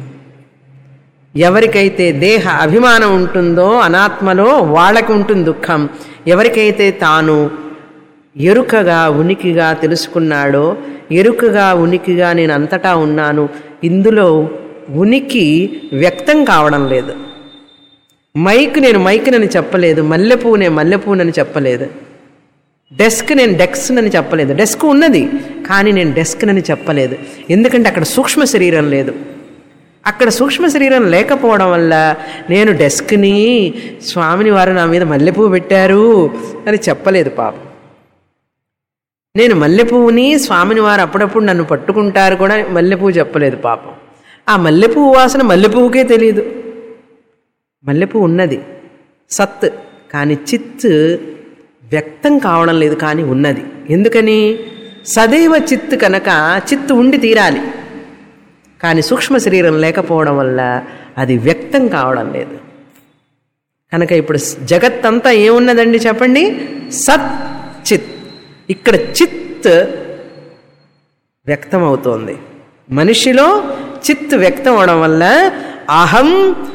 ఎవరికైతే దేహ అభిమానం ఉంటుందో అనాత్మలో వాళ్ళకి ఉంటుంది దుఃఖం. ఎవరికైతే తాను ఎరుకగా ఉనికిగా తెలుసుకున్నాడో, ఎరుకగా ఉనికిగా నేను అంతటా ఉన్నాను, ఇందులో ఉనికి వ్యక్తం కావడం లేదు. మైక్ నేను మైక్నని చెప్పలేదు, మల్లెపూ నేను మల్లెపూనని చెప్పలేదు, డెస్క్ నేను డెస్క్నని చెప్పలేదు. డెస్క్ ఉన్నది కానీ నేను డెస్క్నని చెప్పలేదు. ఎందుకంటే అక్కడ సూక్ష్మ శరీరం లేదు. అక్కడ సూక్ష్మ శరీరం లేకపోవడం వల్ల నేను డెస్క్ని, స్వామిని వారు నా మీద మల్లెపూ పెట్టారు అని చెప్పలేదు పాపం. నేను మల్లెపూని, స్వామిని వారు అప్పుడప్పుడు నన్ను పట్టుకుంటారు కూడా మల్లెపూ చెప్పలేదు పాపం. ఆ మల్లెపూ వాసన మల్లెపూకే తెలియదు. మల్లెపూ ఉన్నది సత్, కానీ చిత్ వ్యక్తం కావడం లేదు, కానీ ఉన్నది. ఎందుకని? సదైవ చిత్ కనుక చిత్తు ఉండి తీరాలి, కానీ సూక్ష్మ శరీరం లేకపోవడం వల్ల అది వ్యక్తం కావడం లేదు. కనుక ఇప్పుడు జగత్తంతా ఏమున్నదండి చెప్పండి? సత్ చిత్. ఇక్కడ చిత్ వ్యక్తం అవుతోంది. మనిషిలో చిత్ వ్యక్తం అవడం వల్ల అహం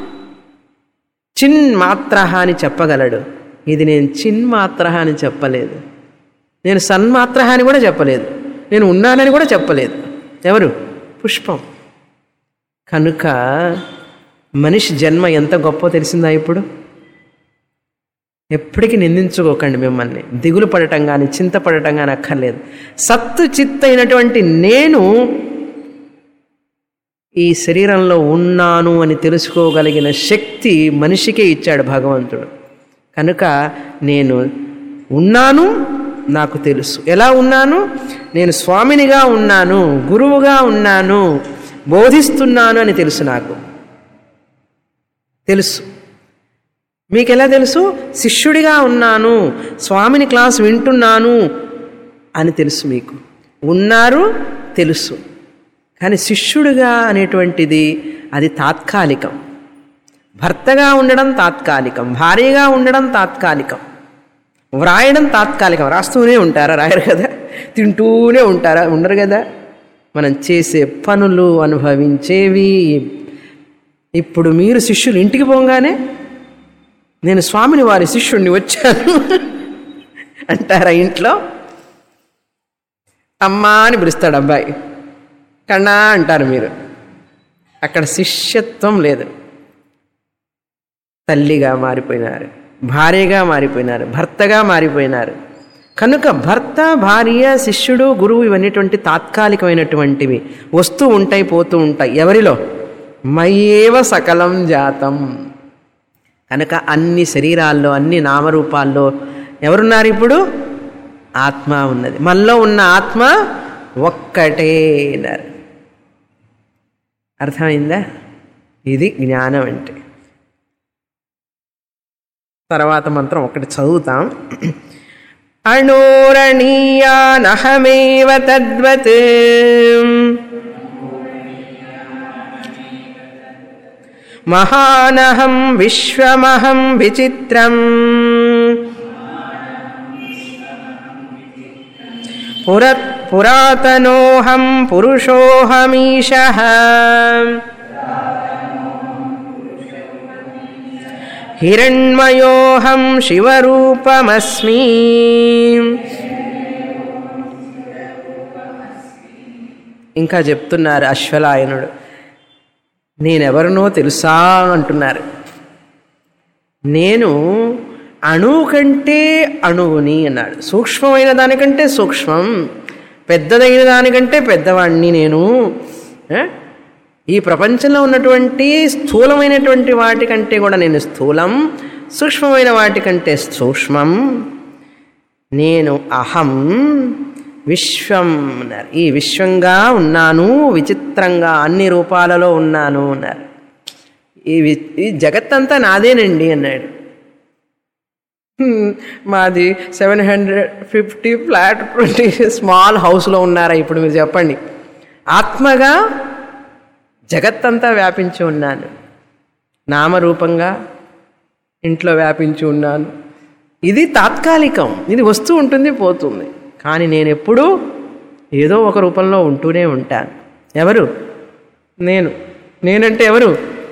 చిన్మాత్ర అని చెప్పగలడు. ఇది నేను చిన్మాత్ర అని చెప్పలేదు, నేను సన్మాత్ర అని కూడా చెప్పలేదు, నేను ఉన్నానని కూడా చెప్పలేదు. ఎవరు? పుష్పం. కనుక మనిషి జన్మ ఎంత గొప్ప తెలిసిందా ఇప్పుడు? ఎప్పటికీ నిందించుకోకండి మిమ్మల్ని, దిగులు పడటం కానీ చింతపడటం కానీ అక్కర్లేదు. సత్తు చిత్ అయినటువంటి నేను ఈ శరీరంలో ఉన్నాను అని తెలుసుకోగలిగిన శక్తి మనిషికే ఇచ్చాడు భగవంతుడు. కనుక నేను ఉన్నాను, నాకు తెలుసు. ఎలా ఉన్నాను? నేను స్వామినిగా ఉన్నాను, గురువుగా ఉన్నాను, బోధిస్తున్నాను అని తెలుసు. నాకు తెలుసు. మీకెలా తెలుసు? శిష్యుడిగా ఉన్నాను, స్వామిని క్లాస్ వింటున్నాను అని తెలుసు. మీకు ఉన్నారు తెలుసు, కానీ శిష్యుడిగా అనేటువంటిది అది తాత్కాలికం. భర్తగా ఉండడం తాత్కాలికం, భార్యగా ఉండడం తాత్కాలికం, వ్రాయడం తాత్కాలికం. రాస్తూనే ఉంటారా? రాయరు కదా. తింటూనే ఉంటారా? ఉండరు కదా. మనం చేసే పనులు, అనుభవించేవి. ఇప్పుడు మీరు శిష్యులు ఇంటికి పోగానే నేను స్వామిని వారి శిష్యుడిని వచ్చాను అంటారా? ఇంట్లో అమ్మా అని పిలుస్తాడు అబ్బాయి, కన్నా అంటారు మీరు. అక్కడ శిష్యత్వం లేదు. తల్లిగా మారిపోయినారు, భార్యగా మారిపోయినారు, భర్తగా మారిపోయినారు. కనుక భర్త, భార్య, శిష్యుడు, గురువు ఇవన్నటువంటి తాత్కాలికమైనటువంటివి. వస్తూ ఉంటాయి, పోతూ ఉంటాయి. ఎవరిలో? మయేవ సకలం జాతం. కనుక అన్ని శరీరాల్లో, అన్ని నామరూపాల్లో ఎవరున్నారు ఇప్పుడు? ఆత్మ ఉన్నది. మనలో ఉన్న ఆత్మ ఒక్కటే అన్నారు. అర్థమైందా? ఇది జ్ఞానం అంటే. తర్వాత మంత్రం ఒకటి చదువుతాం. అణోరణీయానహమేవ తద్వత్ మహానహం విశ్వమహం విచిత్రం పుర పురాతనోహం పురుషోహమీశః హిరణ్మయోహం శివరూపమస్మి. ఇంకా చెప్తున్నారు అశ్వలాయనుడు, నేనెవరినో తెలుసా అంటున్నారు. నేను అణువు కంటే అణువుని అన్నాడు. సూక్ష్మమైన దానికంటే సూక్ష్మం, పెద్దదైన దానికంటే పెద్దవాణ్ణి నేను. ఈ ప్రపంచంలో ఉన్నటువంటి స్థూలమైనటువంటి వాటికంటే కూడా నేను స్థూలం, సూక్ష్మమైన వాటికంటే సూక్ష్మం. నేను అహం విశ్వం అన్నారు. ఈ విశ్వంగా ఉన్నాను, విచిత్రంగా అన్ని రూపాలలో ఉన్నాను అన్నారు. ఈ ఈ జగత్తంతా నాదేనండి అన్నాడు. మాది seven hundred fifty flat twenty small హౌస్లో ఉన్నారా ఇప్పుడు మీరు చెప్పండి. ఆత్మగా జగత్తంతా వ్యాపించి ఉన్నాను, నామరూపంగా ఇంట్లో వ్యాపించి ఉన్నాను. ఇది తాత్కాలికం, ఇది వస్తూ ఉంటుంది పోతుంది. కానీ నేను ఎప్పుడూ ఏదో ఒక రూపంలో ఉంటూనే ఉంటాను. ఎవరు? నేను. నేనంటే ఎవరు?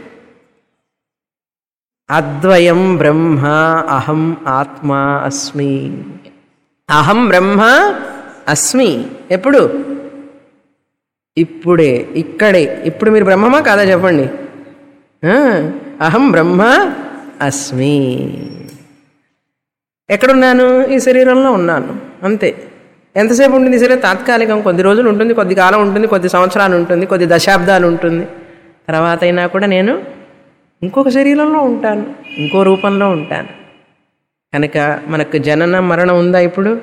అద్వయం బ్రహ్మ అహం ఆత్మ అస్మి. అహం బ్రహ్మ అస్మి. ఎప్పుడు? ఇప్పుడే, ఇక్కడే. ఇప్పుడు మీరు బ్రహ్మమా కాదా చెప్పండి. అహం బ్రహ్మ అస్మి. ఎక్కడున్నాను? ఈ శరీరంలో ఉన్నాను, అంతే. ఎంతసేపు ఉంటుంది సరే? తాత్కాలికం. కొద్ది రోజులు ఉంటుంది, కొద్ది కాలం ఉంటుంది, కొద్ది సంవత్సరాలు ఉంటుంది, కొద్ది దశాబ్దాలు ఉంటుంది. తర్వాత అయినా కూడా నేను ఇంకొక శరీరంలో ఉంటాను, ఇంకో రూపంలో ఉంటాను. కనుక మనకు జనన మరణం ఉందా ఇప్పుడు?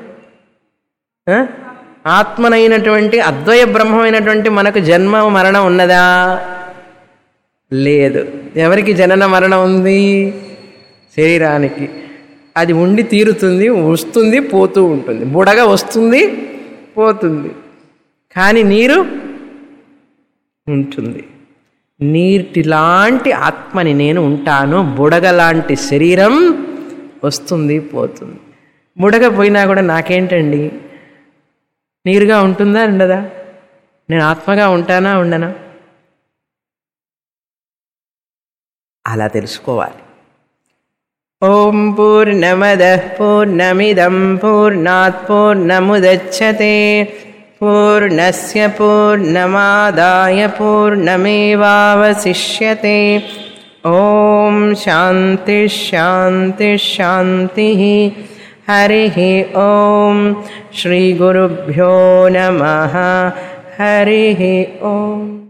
ఆత్మనైనటువంటి అద్వయ బ్రహ్మమైనటువంటి మనకు జన్మ మరణం ఉన్నదా? లేదు. ఎవరికి జనన మరణం ఉంది? శరీరానికి. అది ఉండి తీరుతుంది, వస్తుంది పోతూ ఉంటుంది. బుడగ వస్తుంది పోతుంది, కానీ నీరు ఉంటుంది. నీటిలాంటి ఆత్మని నేను ఉంటాను. బుడగ లాంటి శరీరం వస్తుంది పోతుంది. బుడగ పోయినా కూడా నాకేంటండి? నీరుగా ఉంటుందా ఉండదా? నేను ఆత్మగా ఉంటానా ఉండనా? అలా తెలుసుకోవాలి. ఓం పూర్ణమదః పూర్ణమిదం పూర్ణాత్ పూర్ణముదచ్యతే పూర్ణస్య పూర్ణమాదాయ పూర్ణమేవావశిష్యతే. ఓం శాంతి శాంతి శాంతి. హరి ఓం. శ్రీ గురుభ్యో నమః. హరి ఓం.